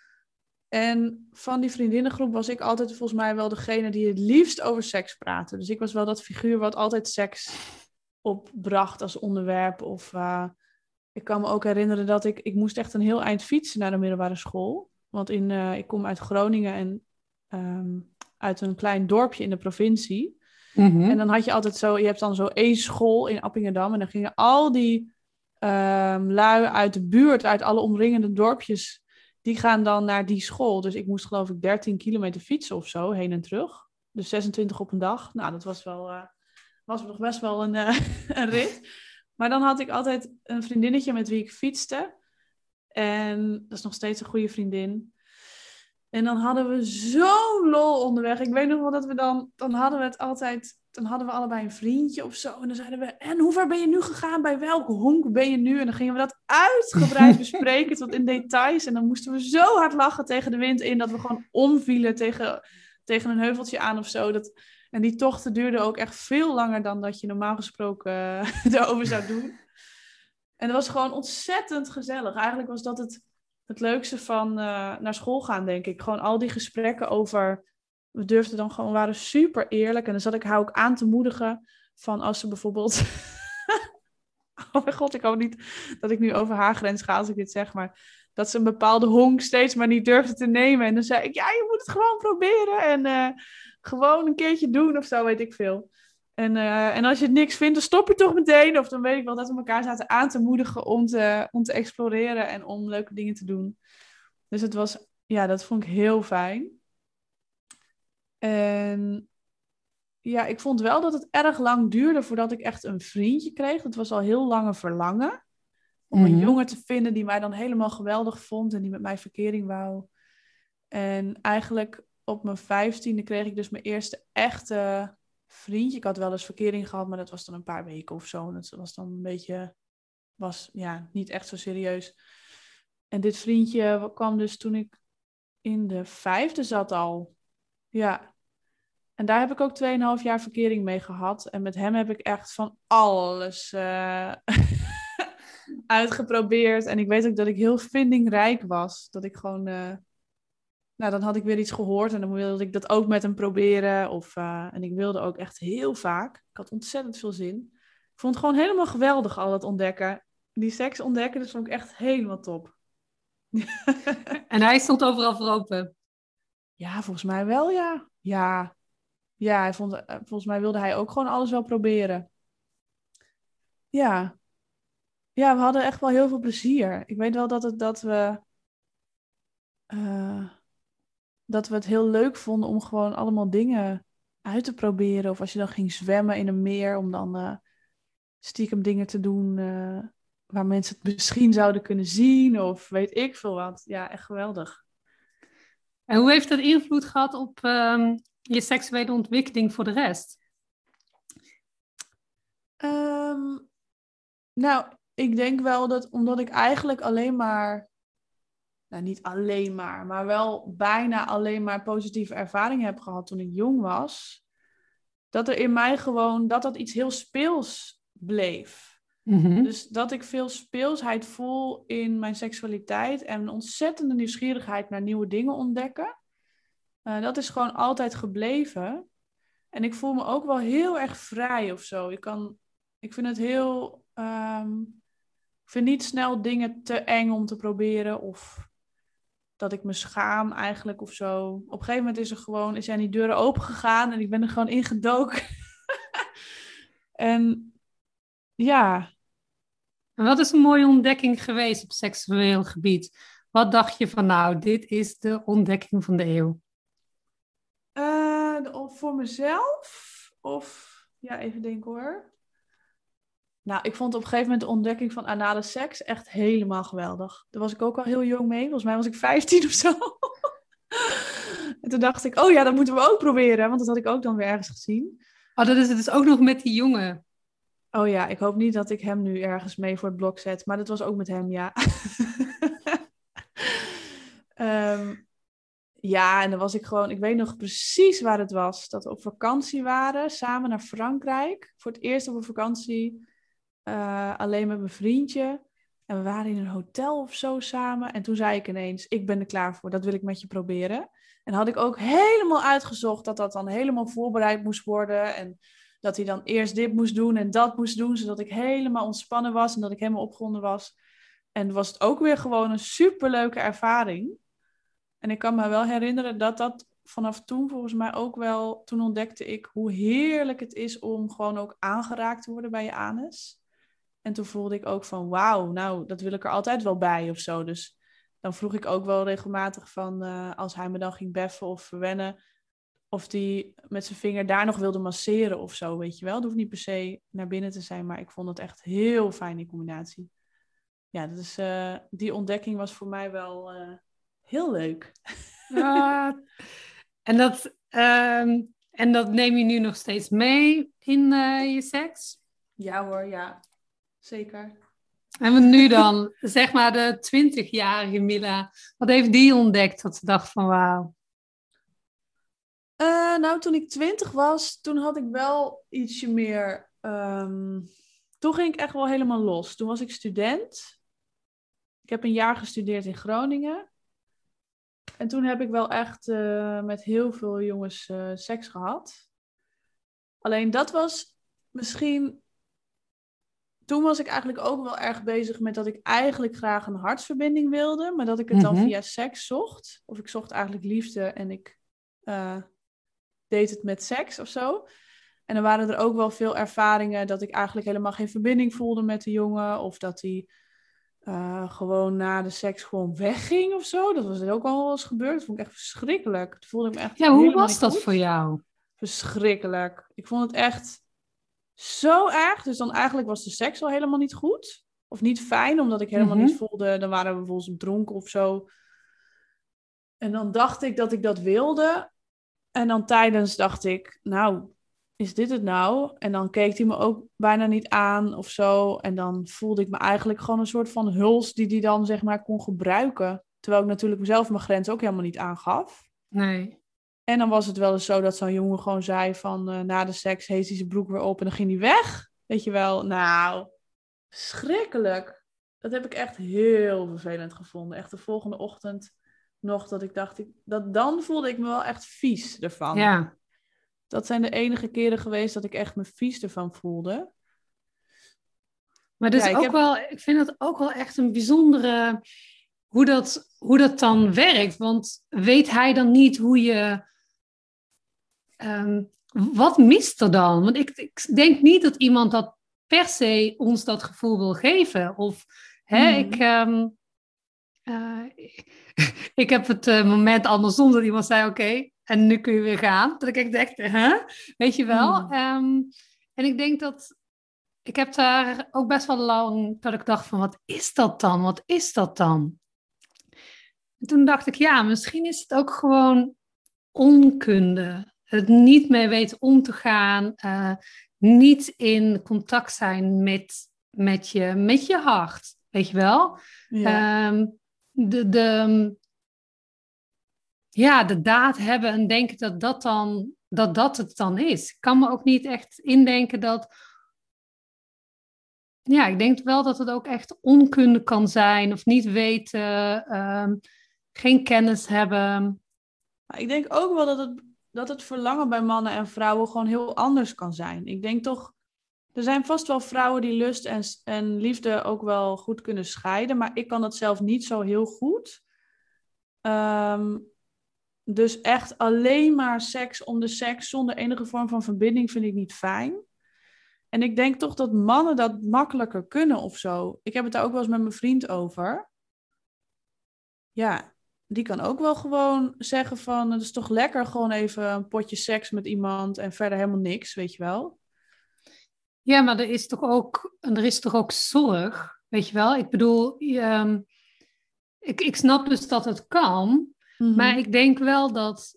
En van die vriendinnengroep was ik altijd volgens mij wel degene die het liefst over seks praatte. Dus ik was wel dat figuur wat altijd seks opbracht als onderwerp. Of ik kan me ook herinneren dat ik moest echt een heel eind fietsen naar de middelbare school. Want ik kom uit Groningen en uit een klein dorpje in de provincie. Mhm. En dan had je altijd zo, je hebt dan zo één school in Appingedam. En dan gingen al die lui uit de buurt, uit alle omringende dorpjes, die gaan dan naar die school. Dus ik moest geloof ik 13 kilometer fietsen of zo, heen en terug. Dus 26 op een dag. Nou, dat was nog best wel een rit. Maar dan had ik altijd een vriendinnetje met wie ik fietste. En dat is nog steeds een goede vriendin. En dan hadden we zo'n lol onderweg. Ik weet nog wel dat we dan hadden we het altijd, dan hadden we allebei een vriendje of zo. En dan zeiden we, en hoe ver ben je nu gegaan? Bij welke honk ben je nu? En dan gingen we dat uitgebreid bespreken tot in details. En dan moesten we zo hard lachen tegen de wind in, dat we gewoon omvielen tegen een heuveltje aan of zo. En die tochten duurden ook echt veel langer dan dat je normaal gesproken erover zou doen. En dat was gewoon ontzettend gezellig. Eigenlijk was dat het leukste van naar school gaan, denk ik. Gewoon al die gesprekken over... We durfden dan gewoon, we waren super eerlijk. En dan zat ik haar ook aan te moedigen van als ze bijvoorbeeld... Oh mijn god, ik hoop niet dat ik nu over haar grens ga als ik dit zeg, maar dat ze een bepaalde honk steeds maar niet durfde te nemen. En dan zei ik, ja, je moet het gewoon proberen en gewoon een keertje doen of zo, weet ik veel. En als je het niks vindt, dan stop je toch meteen. Of dan weet ik wel dat we elkaar zaten aan te moedigen om te exploreren en om leuke dingen te doen. Dus het was, ja, dat vond ik heel fijn. En ja, ik vond wel dat het erg lang duurde voordat ik echt een vriendje kreeg. Dat was al heel lange verlangen. Om een jongen te vinden die mij dan helemaal geweldig vond en die met mij verkering wou. En eigenlijk op mijn 15e kreeg ik dus mijn eerste echte vriendje. Ik had wel eens verkering gehad, maar dat was dan een paar weken of zo. En dat was dan een beetje, ja, niet echt zo serieus. En dit vriendje kwam dus toen ik in de 5e zat al. Ja. En daar heb ik ook 2,5 jaar verkering mee gehad. En met hem heb ik echt van alles uitgeprobeerd. En ik weet ook dat ik heel vindingrijk was. Dat ik gewoon... nou, dan had ik weer iets gehoord en dan wilde ik dat ook met hem proberen. En ik wilde ook echt heel vaak. Ik had ontzettend veel zin. Ik vond het gewoon helemaal geweldig, al dat ontdekken. Die seks ontdekken, dat vond ik echt helemaal top. En hij stond overal voor open. Ja, volgens mij wel, ja. Ja, ja volgens mij wilde hij ook gewoon alles wel proberen. Ja. Ja, we hadden echt wel heel veel plezier. Ik weet wel eh, dat we het heel leuk vonden om gewoon allemaal dingen uit te proberen. Of als je dan ging zwemmen in een meer, om dan stiekem dingen te doen waar mensen het misschien zouden kunnen zien. Of weet ik veel wat. Ja, echt geweldig. En hoe heeft dat invloed gehad op je seksuele ontwikkeling voor de rest? Ehm, nou, ik denk wel dat omdat ik eigenlijk alleen maar, nou niet alleen maar wel bijna alleen maar positieve ervaringen heb gehad toen ik jong was, dat er in mij gewoon, dat iets heel speels bleef. Mhm. Dus dat ik veel speelsheid voel in mijn seksualiteit en een ontzettende nieuwsgierigheid naar nieuwe dingen ontdekken. Dat is gewoon altijd gebleven. En ik voel me ook wel heel erg vrij of zo. Ik vind het heel... ik vind niet snel dingen te eng om te proberen. Of dat ik me schaam eigenlijk of zo. Op een gegeven moment zijn die deuren open gegaan en ik ben er gewoon ingedoken. En ja... En wat is een mooie ontdekking geweest op seksueel gebied? Wat dacht je van nou, dit is de ontdekking van de eeuw? Voor mezelf? Of... Ja, even denken hoor. Nou, ik vond op een gegeven moment de ontdekking van anale seks echt helemaal geweldig. Daar was ik ook al heel jong mee. Volgens mij was ik 15 of zo. En toen dacht ik, oh ja, dat moeten we ook proberen. Want dat had ik ook dan weer ergens gezien. Oh, dat is het dus ook nog met die jongen. Oh ja, ik hoop niet dat ik hem nu ergens mee voor het blok zet. Maar dat was ook met hem, ja. Ehm, ja, en dan was ik gewoon... Ik weet nog precies waar het was. Dat we op vakantie waren, samen naar Frankrijk. Voor het eerst op een vakantie... alleen met mijn vriendje. En we waren in een hotel of zo samen. En toen zei ik ineens, ik ben er klaar voor. Dat wil ik met je proberen. En had ik ook helemaal uitgezocht dat dan helemaal voorbereid moest worden. En dat hij dan eerst dit moest doen en dat moest doen. Zodat ik helemaal ontspannen was en dat ik helemaal opgewonden was. En was het ook weer gewoon een superleuke ervaring. En ik kan me wel herinneren dat vanaf toen volgens mij ook wel... Toen ontdekte ik hoe heerlijk het is om gewoon ook aangeraakt te worden bij je anus. En toen voelde ik ook van wauw, nou, dat wil ik er altijd wel bij of zo. Dus dan vroeg ik ook wel regelmatig van als hij me dan ging beffen of verwennen, of die met zijn vinger daar nog wilde masseren of zo, weet je wel. Het hoeft niet per se naar binnen te zijn, maar ik vond het echt heel fijn, die combinatie. Ja, die ontdekking was voor mij wel heel leuk. Ah, en, en dat neem je nu nog steeds mee in je seks? Ja hoor, ja. Zeker. En wat nu dan, zeg maar de 20-jarige Mila, wat heeft die ontdekt dat ze dacht van wauw? Nou, toen ik 20 was, toen had ik wel ietsje meer... toen ging ik echt wel helemaal los. Toen was ik student. Ik heb een jaar gestudeerd in Groningen. En toen heb ik wel echt met heel veel jongens seks gehad. Alleen dat was misschien... Toen was ik eigenlijk ook wel erg bezig met dat ik eigenlijk graag een hartsverbinding wilde. Maar dat ik het dan via seks zocht. Of ik zocht eigenlijk liefde en ik deed het met seks of zo. En dan waren er ook wel veel ervaringen dat ik eigenlijk helemaal geen verbinding voelde met de jongen. Of dat hij gewoon na de seks gewoon wegging of zo. Dat was er ook al wel eens gebeurd. Dat vond ik echt verschrikkelijk. Toen voelde ik me echt Ja, hoe helemaal was niet dat goed. voor jou? Verschrikkelijk. Ik vond het echt zo erg. Dus dan eigenlijk was de seks al helemaal niet goed. Of niet fijn, omdat ik helemaal niet voelde. Dan waren we bijvoorbeeld dronken of zo. En dan dacht ik dat ik dat wilde. En dan tijdens dacht ik, nou, is dit het nou? En dan keek hij me ook bijna niet aan of zo. En dan voelde ik me eigenlijk gewoon een soort van huls die hij dan zeg maar kon gebruiken. Terwijl ik natuurlijk mezelf mijn grens ook helemaal niet aangaf. Nee. En dan was het wel eens zo dat zo'n jongen gewoon zei van na de seks heet hij zijn broek weer op en dan ging hij weg. Weet je wel, nou, schrikkelijk. Dat heb ik echt heel vervelend gevonden. Echt de volgende ochtend nog dat ik dacht, dan voelde ik me wel echt vies ervan. Ja. Dat zijn de enige keren geweest dat ik echt me vies ervan voelde. Maar Ja, ik vind het ook wel echt een bijzondere hoe dat dan werkt. Want weet hij dan niet hoe je. Wat mist er dan? Want ik denk niet dat iemand dat per se ons dat gevoel wil geven. Of hè, eh, ik heb het moment andersom dat iemand zei: oké, en nu kun je weer gaan. Dat ik echt dacht, hè? Weet je wel? En ik denk dat ik heb daar ook best wel lang dat ik dacht van, wat is dat dan? Wat is dat dan? En toen dacht ik, ja, misschien is het ook gewoon onkunde. Het niet mee weten om te gaan. Niet in contact zijn met je hart. Weet je wel? ja. Ehm, de, ja, de daad hebben en denken dat het dan is. Ik kan me ook niet echt indenken dat. Ja, ik denk wel dat het ook echt onkunde kan zijn of niet weten, geen kennis hebben. Maar ik denk ook wel dat het verlangen bij mannen en vrouwen gewoon heel anders kan zijn. Ik denk toch, er zijn vast wel vrouwen die lust en liefde ook wel goed kunnen scheiden, maar ik kan dat zelf niet zo heel goed. Ehm, dus echt alleen maar seks om de seks zonder enige vorm van verbinding vind ik niet fijn. En ik denk toch dat mannen dat makkelijker kunnen of zo. Ik heb het daar ook wel eens met mijn vriend over. Ja, die kan ook wel gewoon zeggen van... het is toch lekker gewoon even een potje seks met iemand... en verder helemaal niks, weet je wel. Ja, maar er is toch ook zorg, weet je wel? Ik bedoel, ik snap dus dat het kan, maar Mhm. ik denk wel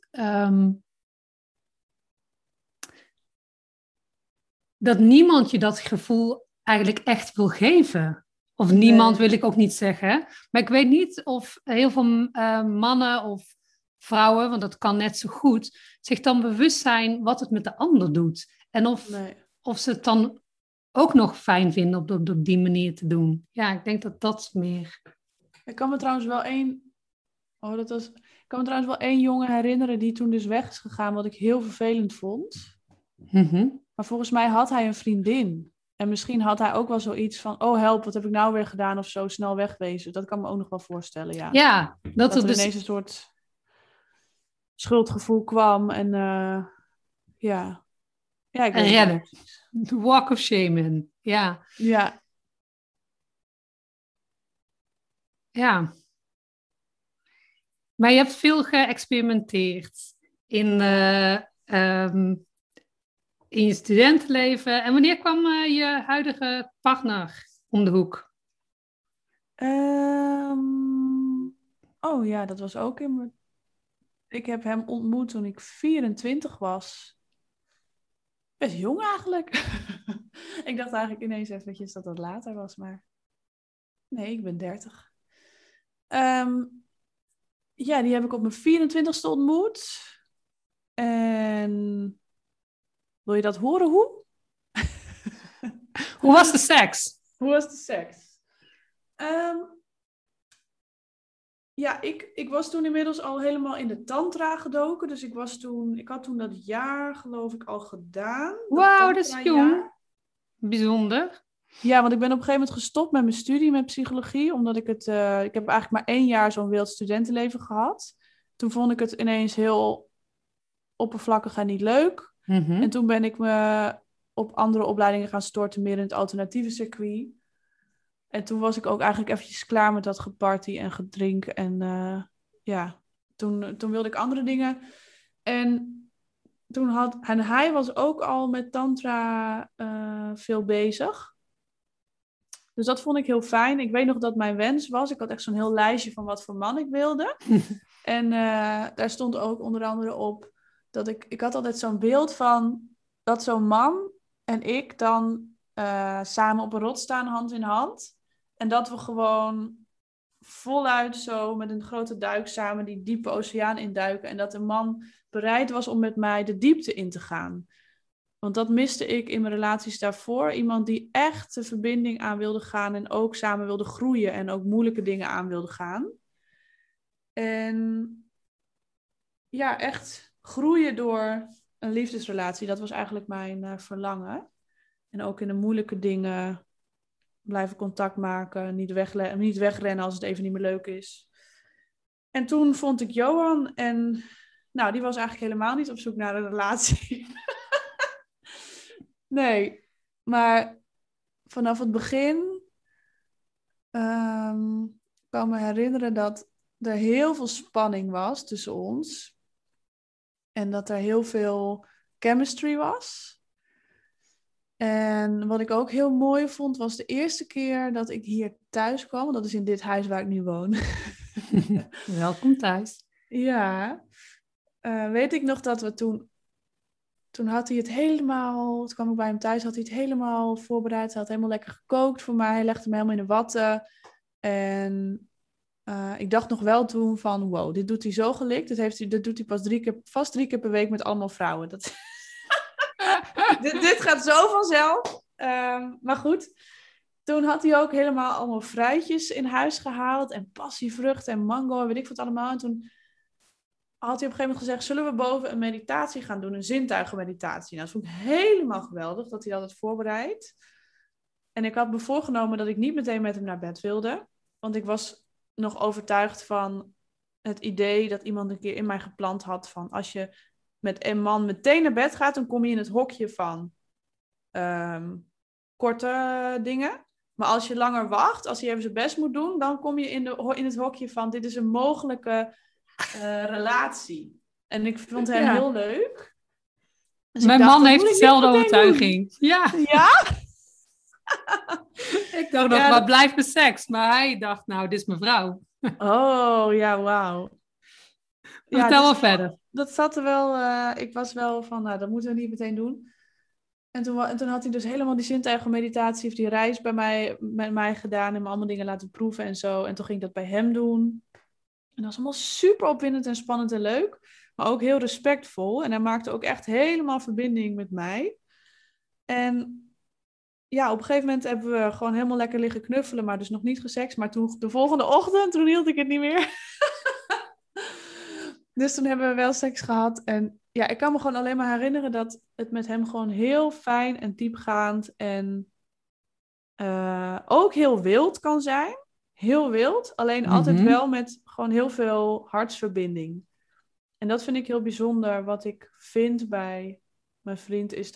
dat niemand je dat gevoel eigenlijk echt wil geven. Of niemand Nee. wil ik ook niet zeggen. Maar ik weet niet of heel veel mannen of vrouwen, want dat kan net zo goed, zich dan bewust zijn wat het met de ander doet. En Nee. of ze het dan ook nog fijn vinden op die manier te doen. Ja, ik denk dat dat meer. Ik kan me trouwens wel één... Oh, dat was... Ik kan me trouwens wel één jongen herinneren... die toen dus weg is gegaan... wat ik heel vervelend vond. Mhm. Maar volgens mij had hij een vriendin. En misschien had hij ook wel zoiets van... oh help, wat heb ik nou weer gedaan of zo, snel wegwezen. Dat kan me ook nog wel voorstellen, ja. Ja, dat Dat er er ineens dus een soort schuldgevoel kwam. En ja... Ja, ik weet een het niet redden. precies. The walk of shame in. Ja, Ja, ja. Maar je hebt veel geëxperimenteerd in, ja. in je studentenleven. En wanneer kwam je huidige partner om de hoek? Ehm, oh ja, dat was ook in mijn... Ik heb hem ontmoet toen ik 24 was. Best jong eigenlijk. Ik dacht eigenlijk ineens eventjes dat dat later was, maar nee, ik ben 30. Ehm, ja, die heb ik op mijn 24ste ontmoet. En wil je dat horen hoe? Hoe was de seks? Hoe was de seks? Ehm, ja, ik was toen inmiddels al helemaal in de tantra gedoken. Dus ik had toen dat jaar geloof ik al gedaan. Dat Wauw, dat is tantra jong. jaar. Bijzonder. Ja, want ik ben op een gegeven moment gestopt met mijn studie met psychologie. Omdat ik heb eigenlijk maar 1 jaar zo'n wild studentenleven gehad. Toen vond ik het ineens heel oppervlakkig en niet leuk. En Mhm. toen ben ik me op andere opleidingen gaan storten, meer in het alternatieve circuit. En toen was ik ook eigenlijk eventjes klaar met dat geparty en gedrink. En ja, toen wilde ik andere dingen. En en hij was ook al met tantra veel bezig. Dus dat vond ik heel fijn. Ik weet nog dat mijn wens was. Ik had echt zo'n heel lijstje van wat voor man ik wilde. En daar stond ook onder andere op dat ik had altijd zo'n beeld van dat zo'n man en ik dan samen op een rot staan, hand in hand. En dat we gewoon voluit zo met een grote duik samen die diepe oceaan induiken. En dat een man bereid was om met mij de diepte in te gaan. Want dat miste ik in mijn relaties daarvoor. Iemand die echt de verbinding aan wilde gaan en ook samen wilde groeien en ook moeilijke dingen aan wilde gaan. En ja, echt groeien door een liefdesrelatie. Dat was eigenlijk mijn verlangen. En ook in de moeilijke dingen blijven contact maken. Niet wegrennen als het even niet meer leuk is. En toen vond ik Johan. En nou, die was eigenlijk helemaal niet op zoek naar een relatie. Nee, maar vanaf het begin kan me herinneren dat er heel veel spanning was tussen ons. En dat er heel veel chemistry was. En wat ik ook heel mooi vond, was de eerste keer dat ik hier thuis kwam. Dat is in dit huis waar ik nu woon. Welkom thuis. Ja, weet ik nog dat we toen had hij het helemaal, toen kwam ik bij hem thuis, had hij het helemaal voorbereid. Hij had helemaal lekker gekookt voor mij. Hij legde me helemaal in de watten. En ik dacht nog wel toen van, wow, dit doet hij zo gelikt. Dat doet hij vast 3 keer per week met allemaal vrouwen. dit gaat zo vanzelf. Maar goed, toen had hij ook helemaal allemaal fruitjes in huis gehaald. En passievrucht en mango en weet ik wat allemaal. En toen had hij op een gegeven moment gezegd, zullen we boven een meditatie gaan doen? Een zintuigenmeditatie. Nou, dat vond ik helemaal geweldig dat hij dat had voorbereid. En ik had me voorgenomen dat ik niet meteen met hem naar bed wilde. Want ik was nog overtuigd van het idee dat iemand een keer in mij geplant had van als je met een man meteen naar bed gaat, dan kom je in het hokje van korte dingen. Maar als je langer wacht, als hij even zijn best moet doen, dan kom je in het hokje van dit is een mogelijke relatie. En ik vond hem heel leuk. Dus mijn dacht, man heeft dezelfde overtuiging. Doen. Ja? Ik dacht nog, wat blijft mijn seks? Maar hij dacht, nou, dit is mijn vrouw. Oh, ja, wauw. Vertel wel verder. Dat zat er wel, ik was wel van, nou, dat moeten we niet meteen doen. En toen had hij dus helemaal die zintuigenmeditatie, heeft die reis met mij gedaan en me allemaal dingen laten proeven en zo. En toen ging ik dat bij hem doen. En dat was allemaal super opwindend en spannend en leuk. Maar ook heel respectvol. En hij maakte ook echt helemaal verbinding met mij. En ja, op een gegeven moment hebben we gewoon helemaal lekker liggen knuffelen. Maar dus nog niet gesext. Maar toen de volgende ochtend, toen hield ik het niet meer. Dus toen hebben we wel seks gehad. En ja, ik kan me gewoon alleen maar herinneren dat het met hem gewoon heel fijn en diepgaand. En ook heel wild kan zijn. Heel wild. Alleen altijd wel met gewoon heel veel hartsverbinding. En dat vind ik heel bijzonder. Wat ik vind bij mijn vriend is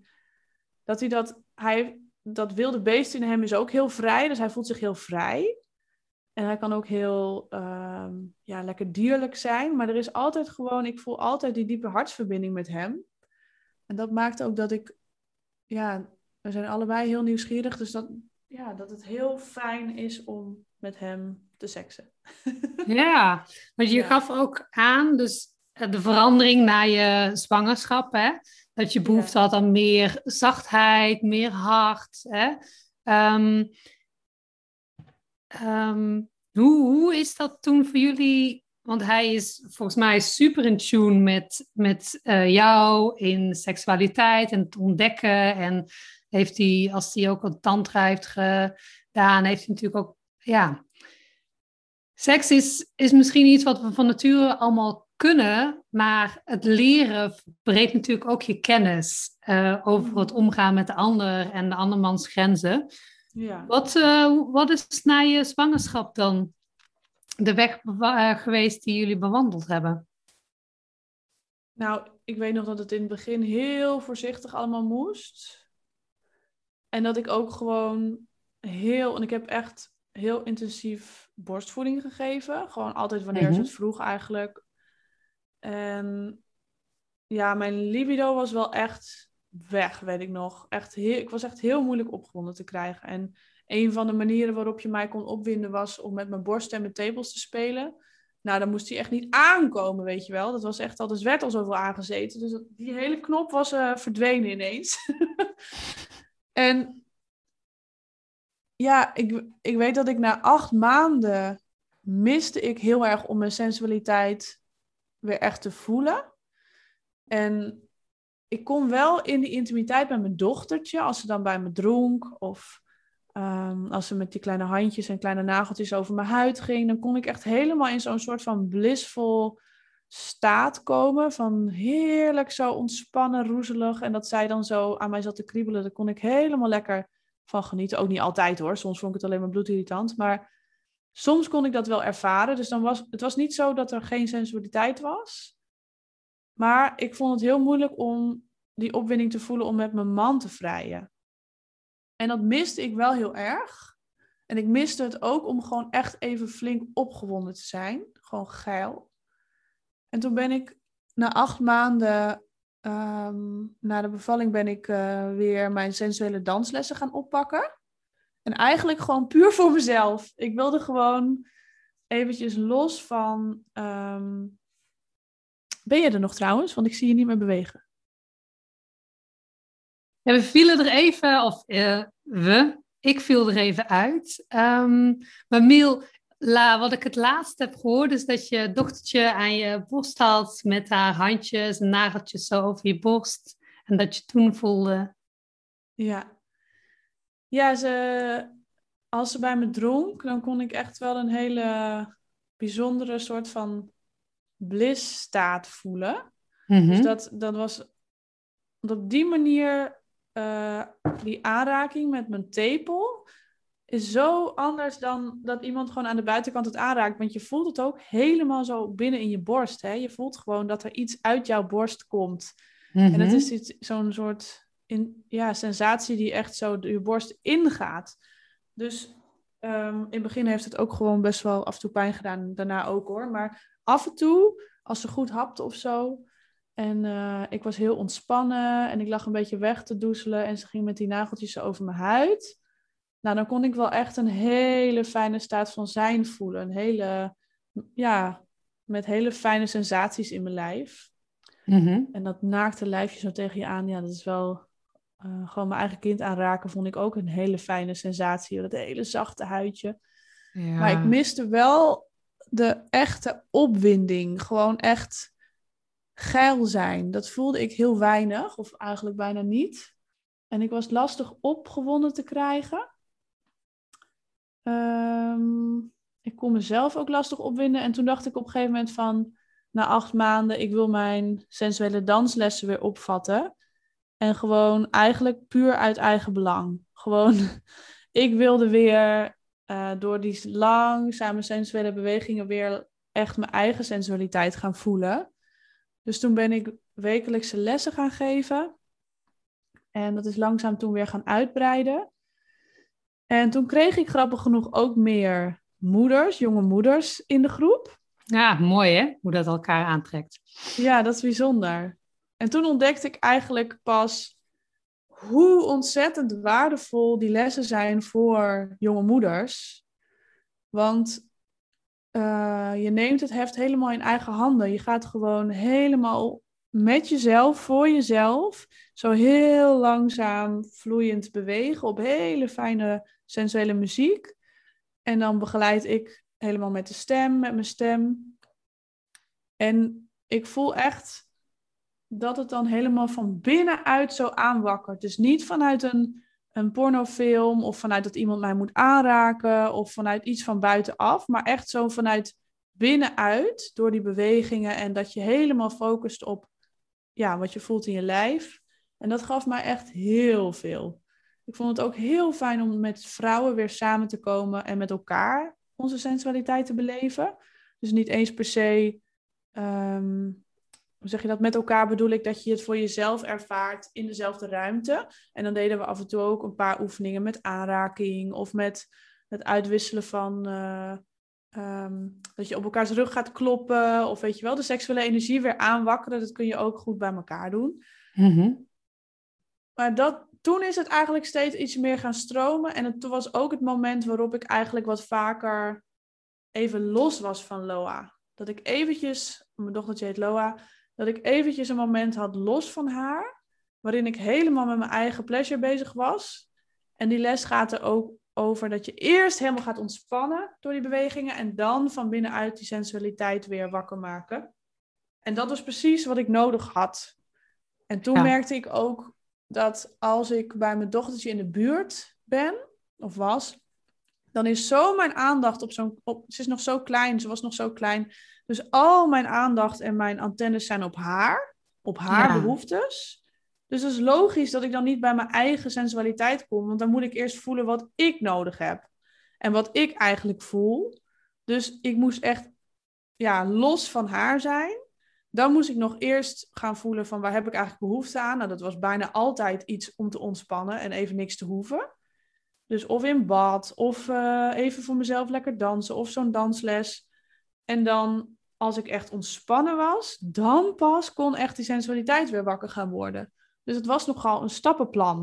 dat wilde beest in hem is ook heel vrij. Dus hij voelt zich heel vrij. En hij kan ook heel lekker dierlijk zijn. Maar er is altijd gewoon, ik voel altijd die diepe hartsverbinding met hem. En dat maakt ook dat we zijn allebei heel nieuwsgierig. Dus dat het heel fijn is om met hem te seksen. Ja, want je gaf ook aan, dus de verandering na je zwangerschap, hè? Dat je behoefte had aan meer zachtheid, meer hart. Hè? Hoe is dat toen voor jullie? Want hij is volgens mij super in tune met jou in seksualiteit en het ontdekken. En heeft hij, als hij ook wat tantra heeft gedaan, heeft hij natuurlijk ook, ja. Seks is misschien iets wat we van nature allemaal kunnen, maar het leren breedt natuurlijk ook je kennis over het omgaan met de ander en de andermans grenzen. Ja. Wat is na je zwangerschap dan de weg geweest die jullie bewandeld hebben? Nou, ik weet nog dat het in het begin heel voorzichtig allemaal moest. En dat ik ook gewoon en ik heb echt heel intensief borstvoeding gegeven. Gewoon altijd wanneer ze het vroeg eigenlijk. En ja, mijn libido was wel echt weg, weet ik nog. Ik was echt heel moeilijk opgewonden te krijgen. En een van de manieren waarop je mij kon opwinden was om met mijn borst en mijn tepels te spelen. Nou, dan moest hij echt niet aankomen, weet je wel. Dat was echt al, er werd al zoveel aangezeten. Dus die hele knop was verdwenen ineens. En ja, ik weet dat ik na 8 maanden miste ik heel erg om mijn sensualiteit weer echt te voelen. En ik kon wel in die intimiteit met mijn dochtertje, als ze dan bij me dronk of als ze met die kleine handjes en kleine nageltjes over mijn huid ging, dan kon ik echt helemaal in zo'n soort van blissful staat komen, van heerlijk zo ontspannen, roezelig. En dat zij dan zo aan mij zat te kriebelen, daar kon ik helemaal lekker van genieten. Ook niet altijd hoor, soms vond ik het alleen maar bloedirritant, maar soms kon ik dat wel ervaren. Dus het was niet zo dat er geen sensualiteit was, maar ik vond het heel moeilijk om die opwinding te voelen om met mijn man te vrijen. En dat miste ik wel heel erg. En ik miste het ook om gewoon echt even flink opgewonden te zijn. Gewoon geil. En toen ben ik na 8 maanden na de bevalling ben ik weer mijn sensuele danslessen gaan oppakken. En eigenlijk gewoon puur voor mezelf. Ik wilde gewoon eventjes los van... Ben je er nog trouwens? Want ik zie je niet meer bewegen. Ja, we vielen er even, ik viel er even uit. Maar Miel, wat ik het laatst heb gehoord is dat je dochtertje aan je borst had met haar handjes en nageltjes zo over je borst. En dat je toen voelde... Ja, ja als ze bij me dronk, dan kon ik echt wel een hele bijzondere soort van blissstaat voelen. Dus dat was op die manier, die aanraking met mijn tepel is zo anders dan dat iemand gewoon aan de buitenkant het aanraakt. Want je voelt het ook helemaal zo binnen in je borst. Hè? Je voelt gewoon dat er iets uit jouw borst komt. En dat is zo'n soort sensatie die echt zo je borst ingaat. Dus in het begin heeft het ook gewoon best wel af en toe pijn gedaan. Daarna ook hoor. Maar af en toe, als ze goed hapte of zo. En ik was heel ontspannen. En ik lag een beetje weg te doezelen. En ze ging met die nageltjes over mijn huid. Nou, dan kon ik wel echt een hele fijne staat van zijn voelen. Een hele, met hele fijne sensaties in mijn lijf. En dat naakte lijfje zo tegen je aan, ja, dat is wel... gewoon mijn eigen kind aanraken vond ik ook een hele fijne sensatie. Dat hele zachte huidje. Ja. Maar ik miste wel de echte opwinding. Gewoon echt geil zijn. Dat voelde ik heel weinig. Of eigenlijk bijna niet. En ik was lastig opgewonden te krijgen. Ik kon mezelf ook lastig opwinden. En toen dacht ik op een gegeven moment van... Na 8 maanden, ik wil mijn sensuele danslessen weer opvatten. En gewoon eigenlijk puur uit eigen belang. Gewoon, ik wilde weer door die langzame sensuele bewegingen weer echt mijn eigen sensualiteit gaan voelen. Dus toen ben ik wekelijkse lessen gaan geven. En dat is langzaam toen weer gaan uitbreiden. En toen kreeg ik grappig genoeg ook meer moeders, jonge moeders in de groep. Ja, mooi hè, hoe dat elkaar aantrekt. Ja, dat is bijzonder. En toen ontdekte ik eigenlijk pas hoe ontzettend waardevol die lessen zijn voor jonge moeders. Want je neemt het heft helemaal in eigen handen. Je gaat gewoon helemaal met jezelf, voor jezelf, zo heel langzaam vloeiend bewegen op hele fijne sensuele muziek. En dan begeleid ik helemaal met de stem, met mijn stem. En ik voel echt dat het dan helemaal van binnenuit zo aanwakkert. Dus niet vanuit een pornofilm of vanuit dat iemand mij moet aanraken of vanuit iets van buitenaf, maar echt zo vanuit binnenuit door die bewegingen en dat je helemaal focust op wat je voelt in je lijf. En dat gaf mij echt heel veel. Ik vond het ook heel fijn om met vrouwen weer samen te komen en met elkaar onze sensualiteit te beleven. Dus niet eens per se... hoe zeg je dat? Met elkaar bedoel ik dat je het voor jezelf ervaart in dezelfde ruimte. En dan deden we af en toe ook een paar oefeningen met aanraking of met het uitwisselen van dat je op elkaars rug gaat kloppen of weet je wel, de seksuele energie weer aanwakkeren. Dat kun je ook goed bij elkaar doen. Maar toen is het eigenlijk steeds iets meer gaan stromen. En toen was ook het moment waarop ik eigenlijk wat vaker even los was van Loa. Dat ik eventjes, mijn dochtertje heet Loa, dat ik eventjes een moment had los van haar, waarin ik helemaal met mijn eigen pleasure bezig was. En die les gaat er ook over dat je eerst helemaal gaat ontspannen door die bewegingen en dan van binnenuit die sensualiteit weer wakker maken. En dat was precies wat ik nodig had. En toen merkte ik ook dat als ik bij mijn dochtertje in de buurt ben, of was, dan is zo mijn aandacht ze is nog zo klein, ze was nog zo klein. Dus al mijn aandacht en mijn antennes zijn op haar behoeftes. Dus het is logisch dat ik dan niet bij mijn eigen sensualiteit kom, want dan moet ik eerst voelen wat ik nodig heb. En wat ik eigenlijk voel. Dus ik moest echt los van haar zijn. Dan moest ik nog eerst gaan voelen van waar heb ik eigenlijk behoefte aan. Nou, dat was bijna altijd iets om te ontspannen en even niks te hoeven. Dus of in bad, of even voor mezelf lekker dansen, of zo'n dansles. En dan, als ik echt ontspannen was, dan pas kon echt die sensualiteit weer wakker gaan worden. Dus het was nogal een stappenplan.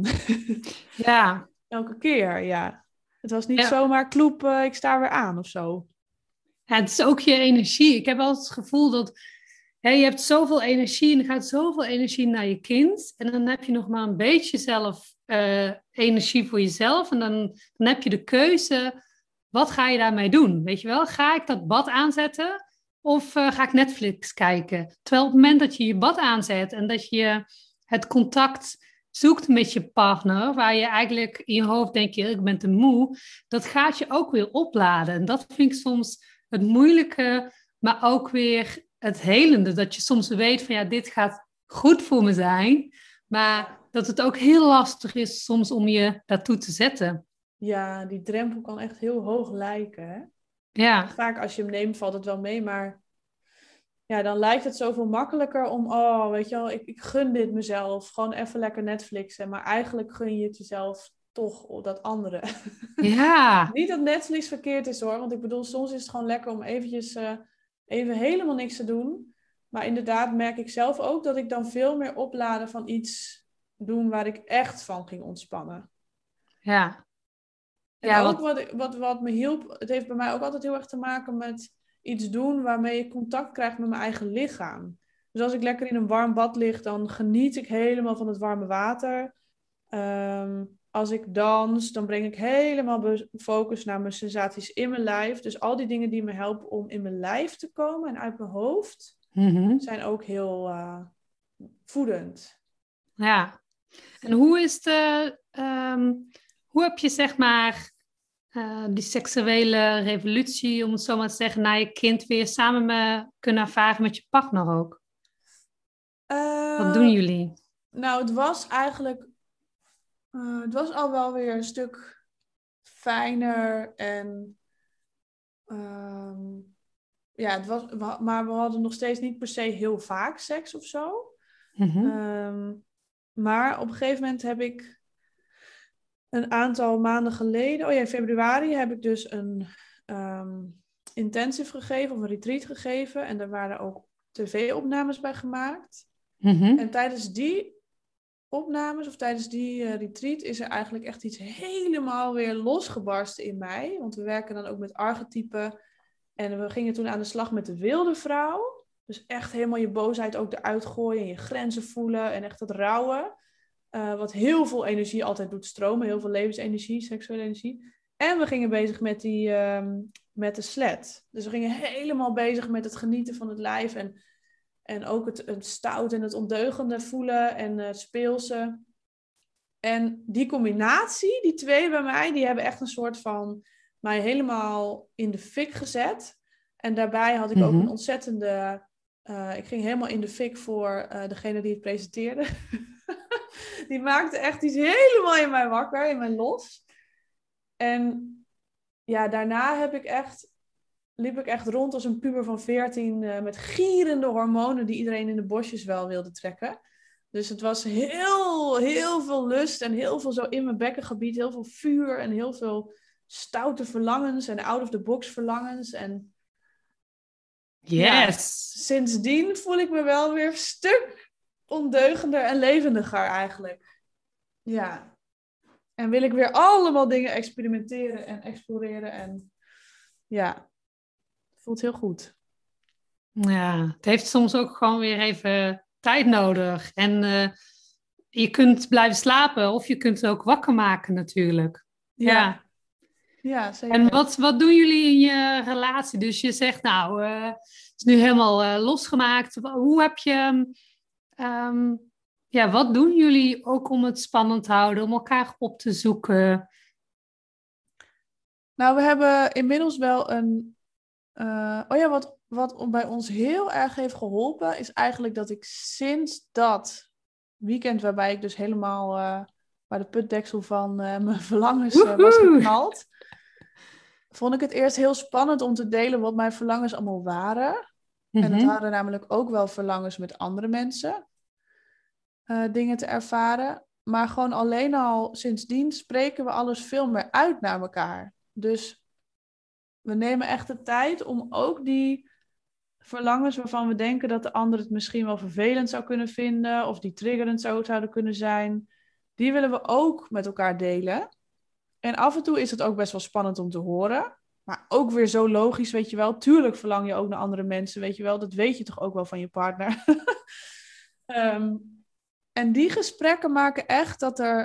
Ja. Elke keer, ja. Het was niet zomaar kloep, ik sta weer aan of zo. Ja, het is ook je energie. Ik heb altijd het gevoel dat je hebt zoveel energie en er gaat zoveel energie naar je kind. En dan heb je nog maar een beetje zelf energie voor jezelf. En dan heb je de keuze, wat ga je daarmee doen? Weet je wel, ga ik dat bad aanzetten of ga ik Netflix kijken? Terwijl op het moment dat je je bad aanzet en dat je het contact zoekt met je partner, waar je eigenlijk in je hoofd denkt, ik ben te moe, dat gaat je ook weer opladen. En dat vind ik soms het moeilijke, maar ook weer het helende. Dat je soms weet van dit gaat goed voor me zijn, maar dat het ook heel lastig is soms om je daartoe te zetten. Ja, die drempel kan echt heel hoog lijken. Hè? Ja. Vaak als je hem neemt valt het wel mee, maar dan lijkt het zoveel makkelijker om, weet je wel, ik gun dit mezelf. Gewoon even lekker Netflixen. Maar eigenlijk gun je het jezelf toch dat andere. Ja. Niet dat Netflix verkeerd is hoor. Want ik bedoel, soms is het gewoon lekker om eventjes even helemaal niks te doen. Maar inderdaad merk ik zelf ook dat ik dan veel meer opladen van iets doen waar ik echt van ging ontspannen. Ja. En ook wat me hielp, het heeft bij mij ook altijd heel erg te maken met iets doen waarmee ik contact krijg met mijn eigen lichaam. Dus als ik lekker in een warm bad lig, dan geniet ik helemaal van het warme water. Als ik dans, dan breng ik helemaal focus naar mijn sensaties in mijn lijf. Dus al die dingen die me helpen om in mijn lijf te komen en uit mijn hoofd, zijn ook heel voedend. Ja. En hoe is hoe heb je zeg maar die seksuele revolutie, om het zo maar te zeggen, naar je kind weer samen kunnen ervaren met je partner ook? Wat doen jullie? Nou, het was eigenlijk het was al wel weer een stuk fijner en maar we hadden nog steeds niet per se heel vaak seks of zo. Maar op een gegeven moment heb ik een aantal maanden geleden, in februari, heb ik dus een intensive gegeven of een retreat gegeven. En daar waren ook tv-opnames bij gemaakt. En tijdens die opnames of tijdens die retreat is er eigenlijk echt iets helemaal weer losgebarsten in mij. Want we werken dan ook met archetypen. En we gingen toen aan de slag met de wilde vrouw. Dus echt helemaal je boosheid ook eruit gooien en je grenzen voelen en echt dat rouwen. Wat heel veel energie altijd doet stromen. Heel veel levensenergie, seksuele energie. En we gingen bezig met de sled. Dus we gingen helemaal bezig met het genieten van het lijf. En ook het stout en het ondeugende voelen en het speelse. En die combinatie, die twee bij mij, die hebben echt een soort van mij helemaal in de fik gezet. En daarbij had ik ook een ontzettende... ik ging helemaal in de fik voor degene die het presenteerde. Die maakte echt iets helemaal in mij wakker, in mij los. En daarna liep ik echt rond als een puber van 14 met gierende hormonen die iedereen in de bosjes wel wilde trekken. Dus het was heel, heel veel lust en heel veel zo in mijn bekkengebied, heel veel vuur en heel veel stoute verlangens en out-of-the-box verlangens. En sindsdien voel ik me wel weer een stuk ondeugender en levendiger eigenlijk. Ja. En wil ik weer allemaal dingen experimenteren en exploreren en het voelt heel goed. Ja, het heeft soms ook gewoon weer even tijd nodig. En je kunt blijven slapen of je kunt het ook wakker maken natuurlijk. Ja. Ja, En zeker. wat doen jullie in je relatie? Dus je zegt, nou, het is nu helemaal losgemaakt. Hoe heb je, ehm, ja, wat doen jullie ook om het spannend te houden, om elkaar op te zoeken? Nou, we hebben inmiddels wel een... wat bij ons heel erg heeft geholpen, is eigenlijk dat ik sinds dat weekend, waarbij ik dus helemaal bij de putdeksel van mijn verlangens was Woehoe! geknald, vond ik het eerst heel spannend om te delen wat mijn verlangens allemaal waren. En het Mhm, hadden namelijk ook wel verlangens met andere mensen, dingen te ervaren. Maar gewoon alleen al sindsdien spreken we alles veel meer uit naar elkaar. Dus we nemen echt de tijd om ook die verlangens waarvan we denken dat de ander het misschien wel vervelend zou kunnen vinden of die triggerend zouden kunnen zijn, die willen we ook met elkaar delen. En af en toe is het ook best wel spannend om te horen. Maar ook weer zo logisch, weet je wel. Tuurlijk verlang je ook naar andere mensen, weet je wel. Dat weet je toch ook wel van je partner. Ehm, en die gesprekken maken echt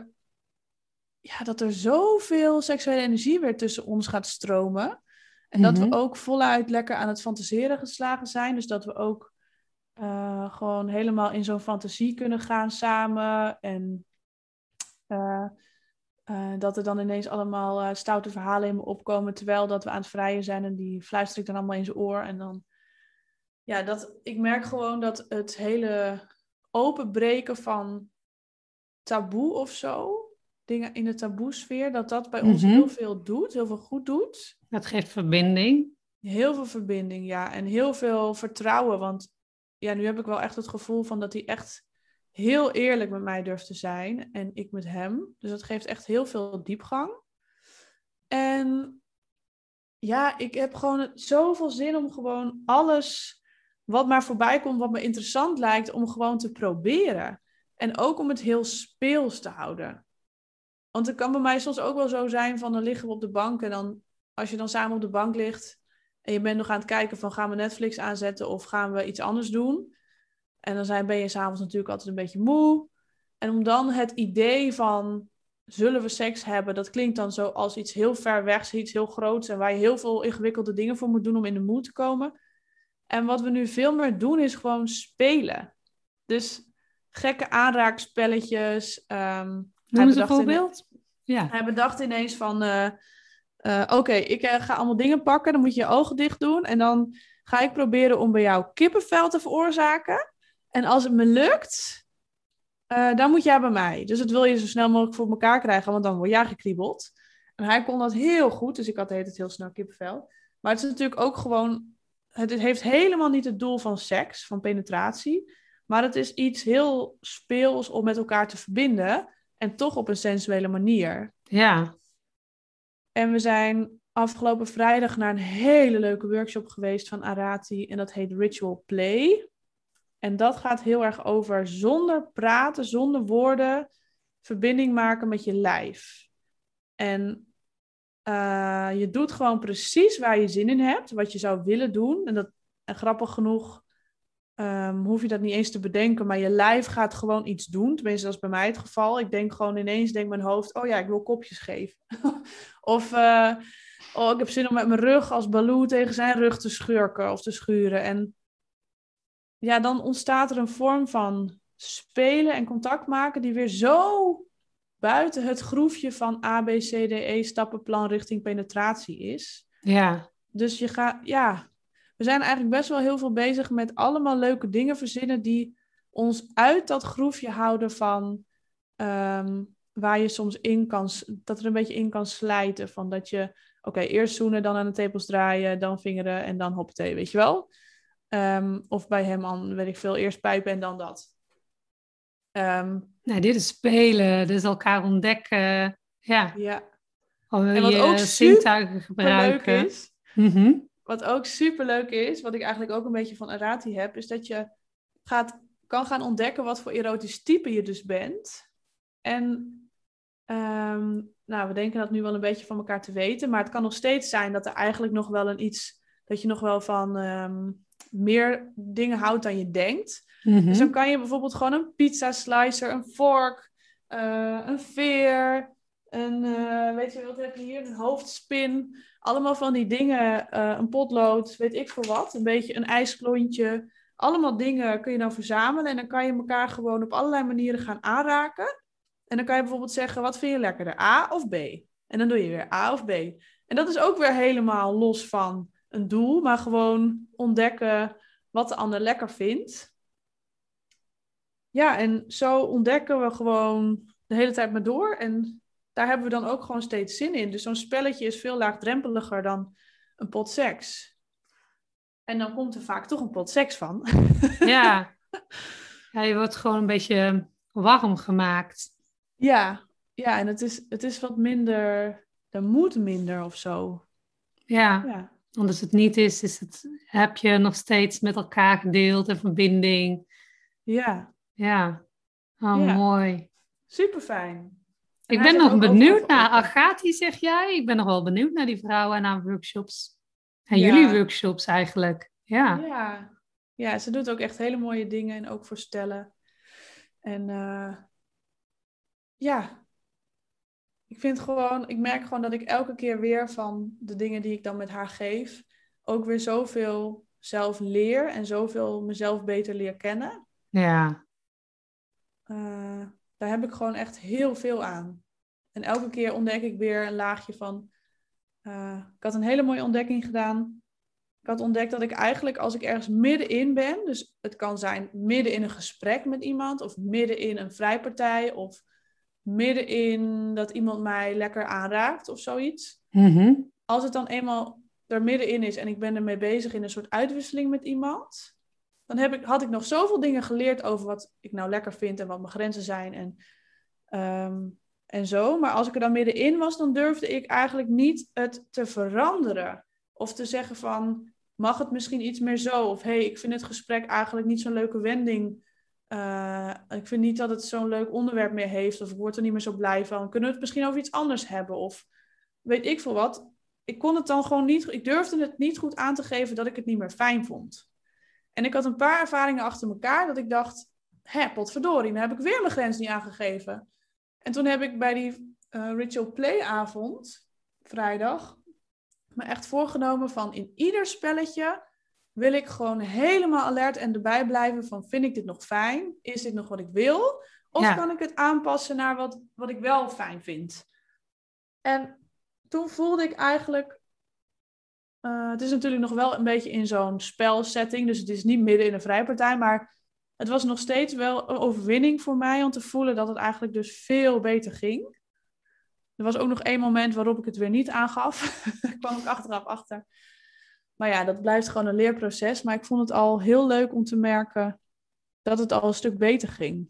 dat er zoveel seksuele energie weer tussen ons gaat stromen. En dat we mhm. ook voluit lekker aan het fantaseren geslagen zijn. Dus dat we ook gewoon helemaal in zo'n fantasie kunnen gaan samen. En uh, dat er dan ineens allemaal stoute verhalen in me opkomen. Terwijl dat we aan het vrijen zijn. En die fluister ik dan allemaal in zijn oor. En dan, ja, ik merk gewoon dat het hele openbreken van taboe of zo. Dingen in de taboesfeer. Dat bij ons heel Mhm. veel doet. Heel veel goed doet. Dat geeft verbinding. Heel veel verbinding, ja. En heel veel vertrouwen. Want ja, nu heb ik wel echt het gevoel van dat hij echt heel eerlijk met mij durft te zijn. En ik met hem. Dus dat geeft echt heel veel diepgang. En ja, ik heb gewoon zoveel zin om gewoon alles wat maar voorbij komt, wat me interessant lijkt, om gewoon te proberen. En ook om het heel speels te houden. Want het kan bij mij soms ook wel zo zijn van dan liggen we op de bank en dan als je dan samen op de bank ligt en je bent nog aan het kijken van gaan we Netflix aanzetten of gaan we iets anders doen. En ben je s'avonds natuurlijk altijd een beetje moe. En om dan het idee van zullen we seks hebben, dat klinkt dan zo als iets heel ver weg, iets heel groots en waar je heel veel ingewikkelde dingen voor moet doen om in de mood te komen. En wat we nu veel meer doen is gewoon spelen. Dus gekke aanraakspelletjes. Noem eens een voorbeeld. Ja. Hij bedacht ineens van, oké, ik ga allemaal dingen pakken. Dan moet je je ogen dicht doen. En dan ga ik proberen om bij jou kippenvel te veroorzaken. En als het me lukt, dan moet jij bij mij. Dus dat wil je zo snel mogelijk voor elkaar krijgen, want dan word jij gekriebeld. En hij kon dat heel goed, dus ik had de hele tijd heel snel kippenvel. Maar het is natuurlijk ook gewoon, het heeft helemaal niet het doel van seks, van penetratie. Maar het is iets heel speels om met elkaar te verbinden. En toch op een sensuele manier. Ja. En we zijn afgelopen vrijdag naar een hele leuke workshop geweest van Arati. En dat heet Ritual Play. En dat gaat heel erg over zonder praten, zonder woorden, verbinding maken met je lijf. En je doet gewoon precies waar je zin in hebt, wat je zou willen doen. En grappig genoeg hoef je dat niet eens te bedenken, maar je lijf gaat gewoon iets doen. Tenminste, dat is bij mij het geval. Ik denk gewoon ineens, denk mijn hoofd, oh ja, ik wil kopjes geven. Of, ik heb zin om met mijn rug als Baloo tegen zijn rug te schurken of te schuren. En ja, dan ontstaat er een vorm van spelen en contact maken die weer zo buiten het groefje van A, B, C, D, E stappenplan richting penetratie is. Ja. Dus we zijn eigenlijk best wel heel veel bezig met allemaal leuke dingen verzinnen die ons uit dat groefje houden van waar je soms dat er een beetje in kan slijten. Van dat je, oké, eerst zoenen, dan aan de tepels draaien, dan vingeren en dan hoppatee, weet je wel? Of bij hem aan, weet ik veel, eerst pijpen en dan dat. Nee, dit is spelen, dit is elkaar ontdekken. Ja. Ja. Al wil En wat ook je zintuigen superleuk gebruiken. is, Mhm. wat ook superleuk is, wat ik eigenlijk ook een beetje van Arati heb, is dat je kan gaan ontdekken wat voor erotisch type je dus bent. En nou, we denken dat nu wel een beetje van elkaar te weten, maar het kan nog steeds zijn dat er eigenlijk nog wel dat je nog wel van meer dingen houdt dan je denkt. Dus dan Mhm. kan je bijvoorbeeld gewoon een pizza slicer, een vork, een veer, weet je wat heb je hier? Een hoofdspin. Allemaal van die dingen. Een potlood, weet ik veel wat. Een beetje een ijsklontje. Allemaal dingen kun je dan verzamelen. En dan kan je elkaar gewoon op allerlei manieren gaan aanraken. En dan kan je bijvoorbeeld zeggen, wat vind je lekkerder? A of B? En dan doe je weer A of B. En dat is ook weer helemaal los van een doel. Maar gewoon ontdekken wat de ander lekker vindt. Ja, en zo ontdekken we gewoon de hele tijd maar door. En daar hebben we dan ook gewoon steeds zin in. Dus zo'n spelletje is veel laagdrempeliger dan een pot seks. En dan komt er vaak toch een pot seks van. Ja. Ja, je wordt gewoon een beetje warm gemaakt. Ja, ja, en het is wat minder, de moed minder of zo. Ja, Ja, want als het niet heb je nog steeds met elkaar gedeeld en verbinding. ja, Ja, oh, ja. mooi. Super fijn. En Ik hij ben zegt nog ook overal benieuwd voor naar open. Agati, zeg jij. Ik ben nog wel benieuwd naar die vrouwen en naar workshops. En jullie Ja, workshops eigenlijk. Ja, ja. Ja, ze doet ook echt hele mooie dingen en ook voorstellen. En ja, ik merk gewoon dat ik elke keer weer van de dingen die ik dan met haar geef, ook weer zoveel zelf leer en zoveel mezelf beter leer kennen. ja, Daar heb ik gewoon echt heel veel aan. En elke keer ontdek ik weer een laagje van. Ik had een hele mooie ontdekking gedaan. Ik had ontdekt dat ik eigenlijk als ik ergens middenin ben, dus het kan zijn midden in een gesprek met iemand, of midden in een vrijpartij, of midden in dat iemand mij lekker aanraakt of zoiets. mhm, Als het dan eenmaal er middenin is en ik ben ermee bezig in een soort uitwisseling met iemand, dan had ik nog zoveel dingen geleerd over wat ik nou lekker vind en wat mijn grenzen zijn en zo. Maar als ik er dan middenin was, dan durfde ik eigenlijk niet het te veranderen. Of te zeggen van, mag het misschien iets meer zo? Of hey, ik vind het gesprek eigenlijk niet zo'n leuke wending. Ik vind niet dat het zo'n leuk onderwerp meer heeft. Of ik word er niet meer zo blij van. Kunnen we het misschien over iets anders hebben? Of weet ik veel wat. Ik kon het dan gewoon niet, ik durfde het niet goed aan te geven dat ik het niet meer fijn vond. En ik had een paar ervaringen achter elkaar dat ik dacht, potverdorie, dan heb ik weer mijn grens niet aangegeven. En toen heb ik bij die Ritual Play avond, vrijdag, me echt voorgenomen van in ieder spelletje wil ik gewoon helemaal alert en erbij blijven van vind ik dit nog fijn? Is dit nog wat ik wil? Of kan ja, ik het aanpassen naar wat ik wel fijn vind? En toen voelde ik eigenlijk het is natuurlijk nog wel een beetje in zo'n spelsetting, dus het is niet midden in een vrijpartij, maar het was nog steeds wel een overwinning voor mij om te voelen dat het eigenlijk dus veel beter ging. Er was ook nog één moment waarop ik het weer niet aangaf. Daar kwam ik achteraf achter. Maar ja, dat blijft gewoon een leerproces. Maar ik vond het al heel leuk om te merken dat het al een stuk beter ging.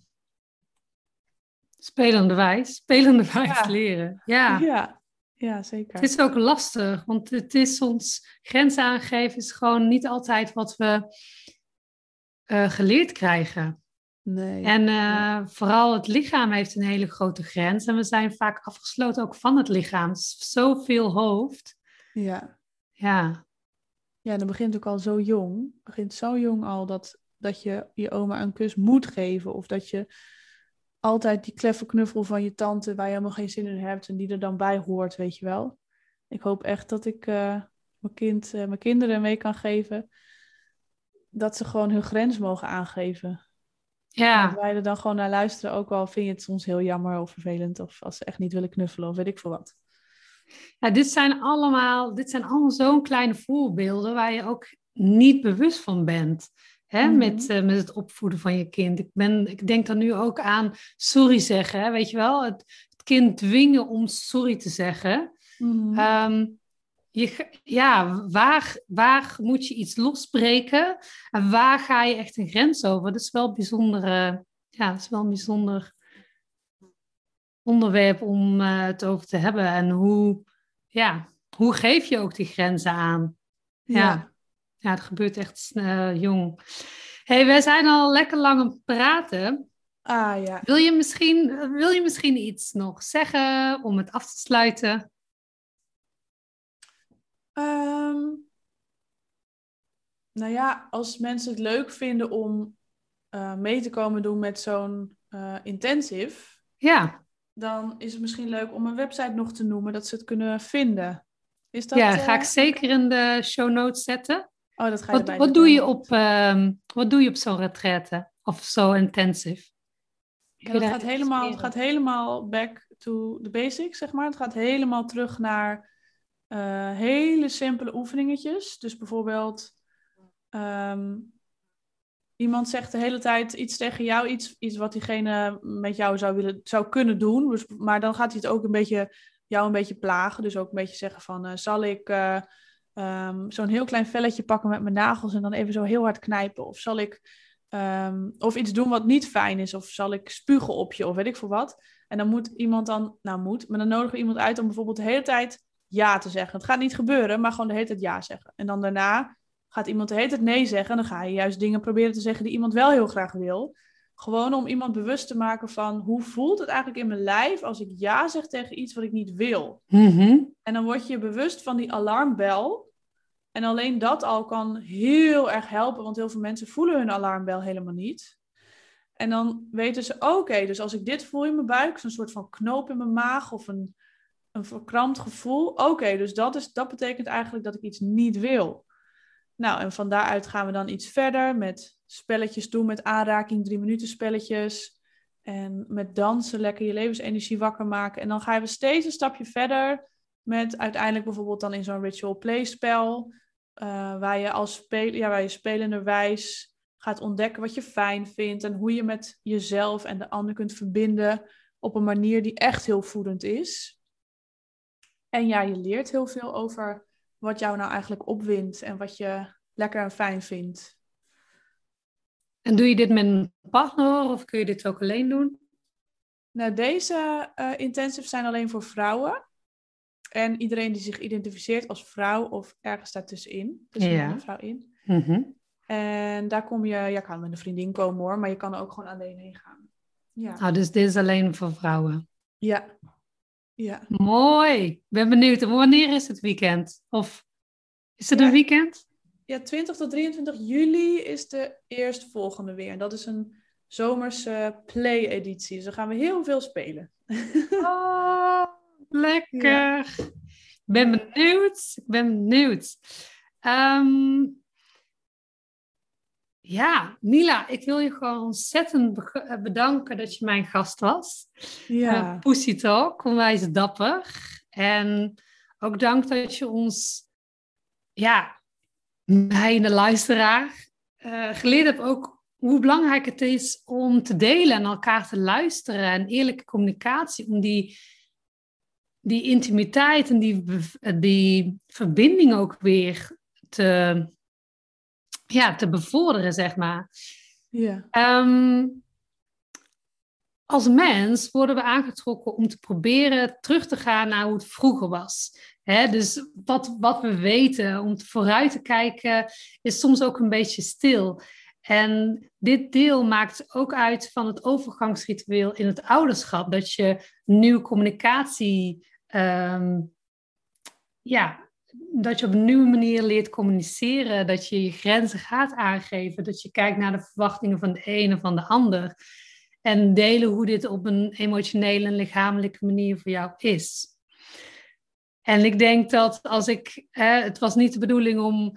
spelende wijs Ja, leren. Ja, ja, ja, het zeker. is ook lastig, want het is soms grenzen aangeven is gewoon niet altijd wat we geleerd krijgen. Nee. En Nee. vooral het lichaam heeft een hele grote grens. En we zijn vaak afgesloten ook van het lichaam. Zoveel hoofd. Ja. Ja, Ja, dat begint ook al zo jong. Het begint zo jong al dat je je oma een kus moet geven. Of dat je altijd die kleffe knuffel van je tante waar je helemaal geen zin in hebt en die er dan bij hoort, weet je wel. Ik hoop echt dat ik mijn kinderen mee kan geven dat ze gewoon hun grens mogen aangeven. En dat ja. wij er dan gewoon naar luisteren, ook al vind je het soms heel jammer of vervelend. Of als ze echt niet willen knuffelen of weet ik veel wat. Ja, dit zijn allemaal zo'n kleine voorbeelden waar je ook niet bewust van bent. Hè, met, Mhm. met het opvoeden van je kind. Ik denk dan nu ook aan sorry zeggen. Hè, weet je wel, het kind dwingen om sorry te zeggen. Mhm. Ehm, ja, waar moet je iets losbreken? En waar ga je echt een grens over? Dat is wel bijzonder, ja, dat is wel een bijzonder onderwerp om het over te hebben. En hoe geef je ook die grenzen aan? Ja. Ja, het gebeurt echt jong. Hey, wij zijn al lekker lang aan het praten. Ah ja. Wil je misschien iets nog zeggen om het af te sluiten? Ehm, nou ja, als mensen het leuk vinden om mee te komen doen met zo'n intensive, Ja, dan is het misschien leuk om een website nog te noemen, dat ze het kunnen vinden. Is dat... Ja, ga ik zeker in de show notes zetten. Oh, dat ga je erbij Wat zetten. wat doe je op zo'n retraite? Of zo intensive? Ja, het gaat helemaal back to the basics, zeg maar. Het gaat helemaal terug naar hele simpele oefeningetjes. Dus bijvoorbeeld, iemand zegt de hele tijd iets tegen jou, iets wat diegene met jou zou kunnen doen. Dus, maar dan gaat hij het ook jou een beetje plagen. Dus ook een beetje zeggen van, zal ik zo'n heel klein velletje pakken met mijn nagels en dan even zo heel hard knijpen? Of zal ik of iets doen wat niet fijn is? Of zal ik spugen op je? Of weet ik veel wat. En dan moet iemand maar dan nodigen we iemand uit om bijvoorbeeld de hele tijd ja te zeggen. Het gaat niet gebeuren, maar gewoon de hele tijd ja zeggen. En dan daarna gaat iemand de hele tijd nee zeggen. En dan ga je juist dingen proberen te zeggen die iemand wel heel graag wil. Gewoon om iemand bewust te maken van, hoe voelt het eigenlijk in mijn lijf als ik ja zeg tegen iets wat ik niet wil? Mm-hmm. En dan word je bewust van die alarmbel. En alleen dat al kan heel erg helpen, want heel veel mensen voelen hun alarmbel helemaal niet. En dan weten ze, oké, dus als ik dit voel in mijn buik, zo'n soort van knoop in mijn maag of een verkrampt gevoel. Oké, dus dat betekent eigenlijk dat ik iets niet wil. Nou, en van daaruit gaan we dan iets verder met spelletjes doen, met aanraking, 3-minuten spelletjes. En met dansen, lekker je levensenergie wakker maken. En dan gaan we steeds een stapje verder met uiteindelijk bijvoorbeeld dan in zo'n ritual play spel. Waar je spelenderwijs gaat ontdekken wat je fijn vindt. En hoe je met jezelf en de ander kunt verbinden op een manier die echt heel voedend is. En ja, je leert heel veel over wat jou nou eigenlijk opwindt en wat je lekker en fijn vindt. En doe je dit met een partner of kun je dit ook alleen doen? Nou, deze intensives zijn alleen voor vrouwen. En iedereen die zich identificeert als vrouw of ergens daartussenin. Dus man en vrouw in. Mm-hmm. En daar kan met een vriendin komen hoor, maar je kan er ook gewoon alleen heen gaan. Ja. Nou, dus dit is alleen voor vrouwen. Ja. Ja. Mooi. Ik ben benieuwd. Wanneer is het weekend? Of is het een weekend? Ja, 20 tot 23 juli is de eerstvolgende weer. En dat is een zomerse play-editie. Dus dan gaan we heel veel spelen. Oh, lekker. Ik ben benieuwd. Ja, Mila, ik wil je gewoon ontzettend bedanken dat je mijn gast was. Ja. Pussy Talk, onwijs dapper. En ook dank dat je ons, mij en de luisteraar, geleerd hebt ook hoe belangrijk het is om te delen en elkaar te luisteren en eerlijke communicatie, om die intimiteit en die verbinding ook weer te bevorderen, zeg maar. Ja. Als mens worden we aangetrokken om te proberen terug te gaan naar hoe het vroeger was. Dus wat we weten, om vooruit te kijken, is soms ook een beetje stil. En dit deel maakt ook uit van het overgangsritueel in het ouderschap. Dat je nieuwe communicatie, dat je op een nieuwe manier leert communiceren. Dat je je grenzen gaat aangeven. Dat je kijkt naar de verwachtingen van de ene en van de ander. En delen hoe dit op een emotionele en lichamelijke manier voor jou is. En ik denk dat het was niet de bedoeling om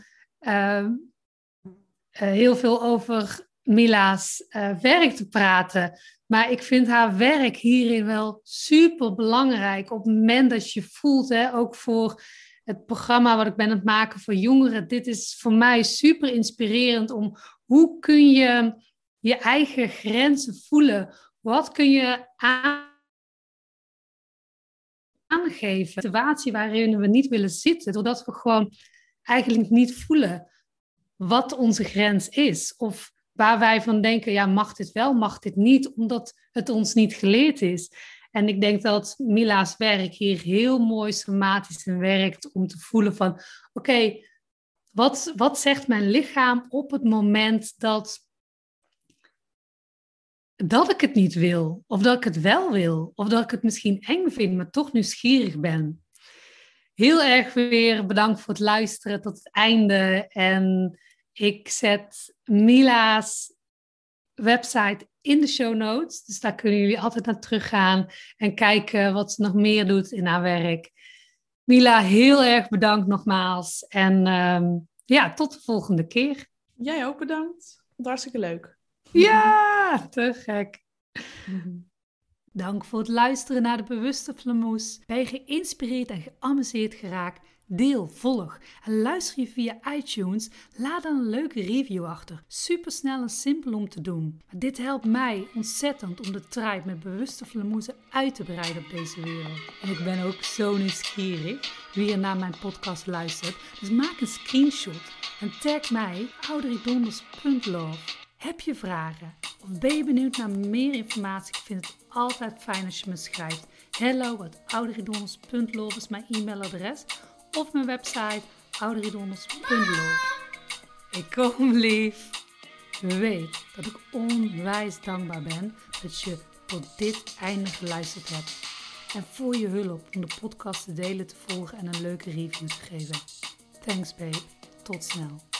heel veel over Mila's werk te praten. Maar ik vind haar werk hierin wel super belangrijk. Op het moment dat je voelt, ook voor het programma wat ik ben aan het maken voor jongeren. Dit is voor mij super inspirerend om hoe kun je je eigen grenzen voelen. Wat kun je aangeven? Een situatie waarin we niet willen zitten, doordat we gewoon eigenlijk niet voelen wat onze grens is. Of waar wij van denken, mag dit wel, mag dit niet, omdat het ons niet geleerd is. En ik denk dat Mila's werk hier heel mooi somatisch in werkt om te voelen van, oké, wat zegt mijn lichaam op het moment dat ik het niet wil, of dat ik het wel wil, of dat ik het misschien eng vind, maar toch nieuwsgierig ben. Heel erg weer bedankt voor het luisteren tot het einde. En ik zet Mila's website in de show notes. Dus daar kunnen jullie altijd naar teruggaan en kijken wat ze nog meer doet in haar werk. Mila, heel erg bedankt nogmaals. En tot de volgende keer. Jij ook bedankt. Vond hartstikke leuk. Ja, te gek. Dank voor het luisteren naar de Bewuste Flamoes. Ben je geïnspireerd en geamuseerd geraakt? Deel, volg en luister je via iTunes? Laat dan een leuke review achter. Supersnel en simpel om te doen. Maar dit helpt mij ontzettend om de tribe met bewuste flamoesen uit te breiden op deze wereld. En ik ben ook zo nieuwsgierig wie er naar mijn podcast luistert. Dus maak een screenshot en tag mij auderidonders.love. Heb je vragen of ben je benieuwd naar meer informatie? Ik vind het altijd fijn als je me schrijft. hello@auderidonders.love is mijn e-mailadres of mijn website auderidonders.love. Ik kom lief. Weet dat ik onwijs dankbaar ben dat je tot dit einde geluisterd hebt. En voor je hulp om de podcast te delen, te volgen en een leuke review te geven. Thanks babe. Tot snel.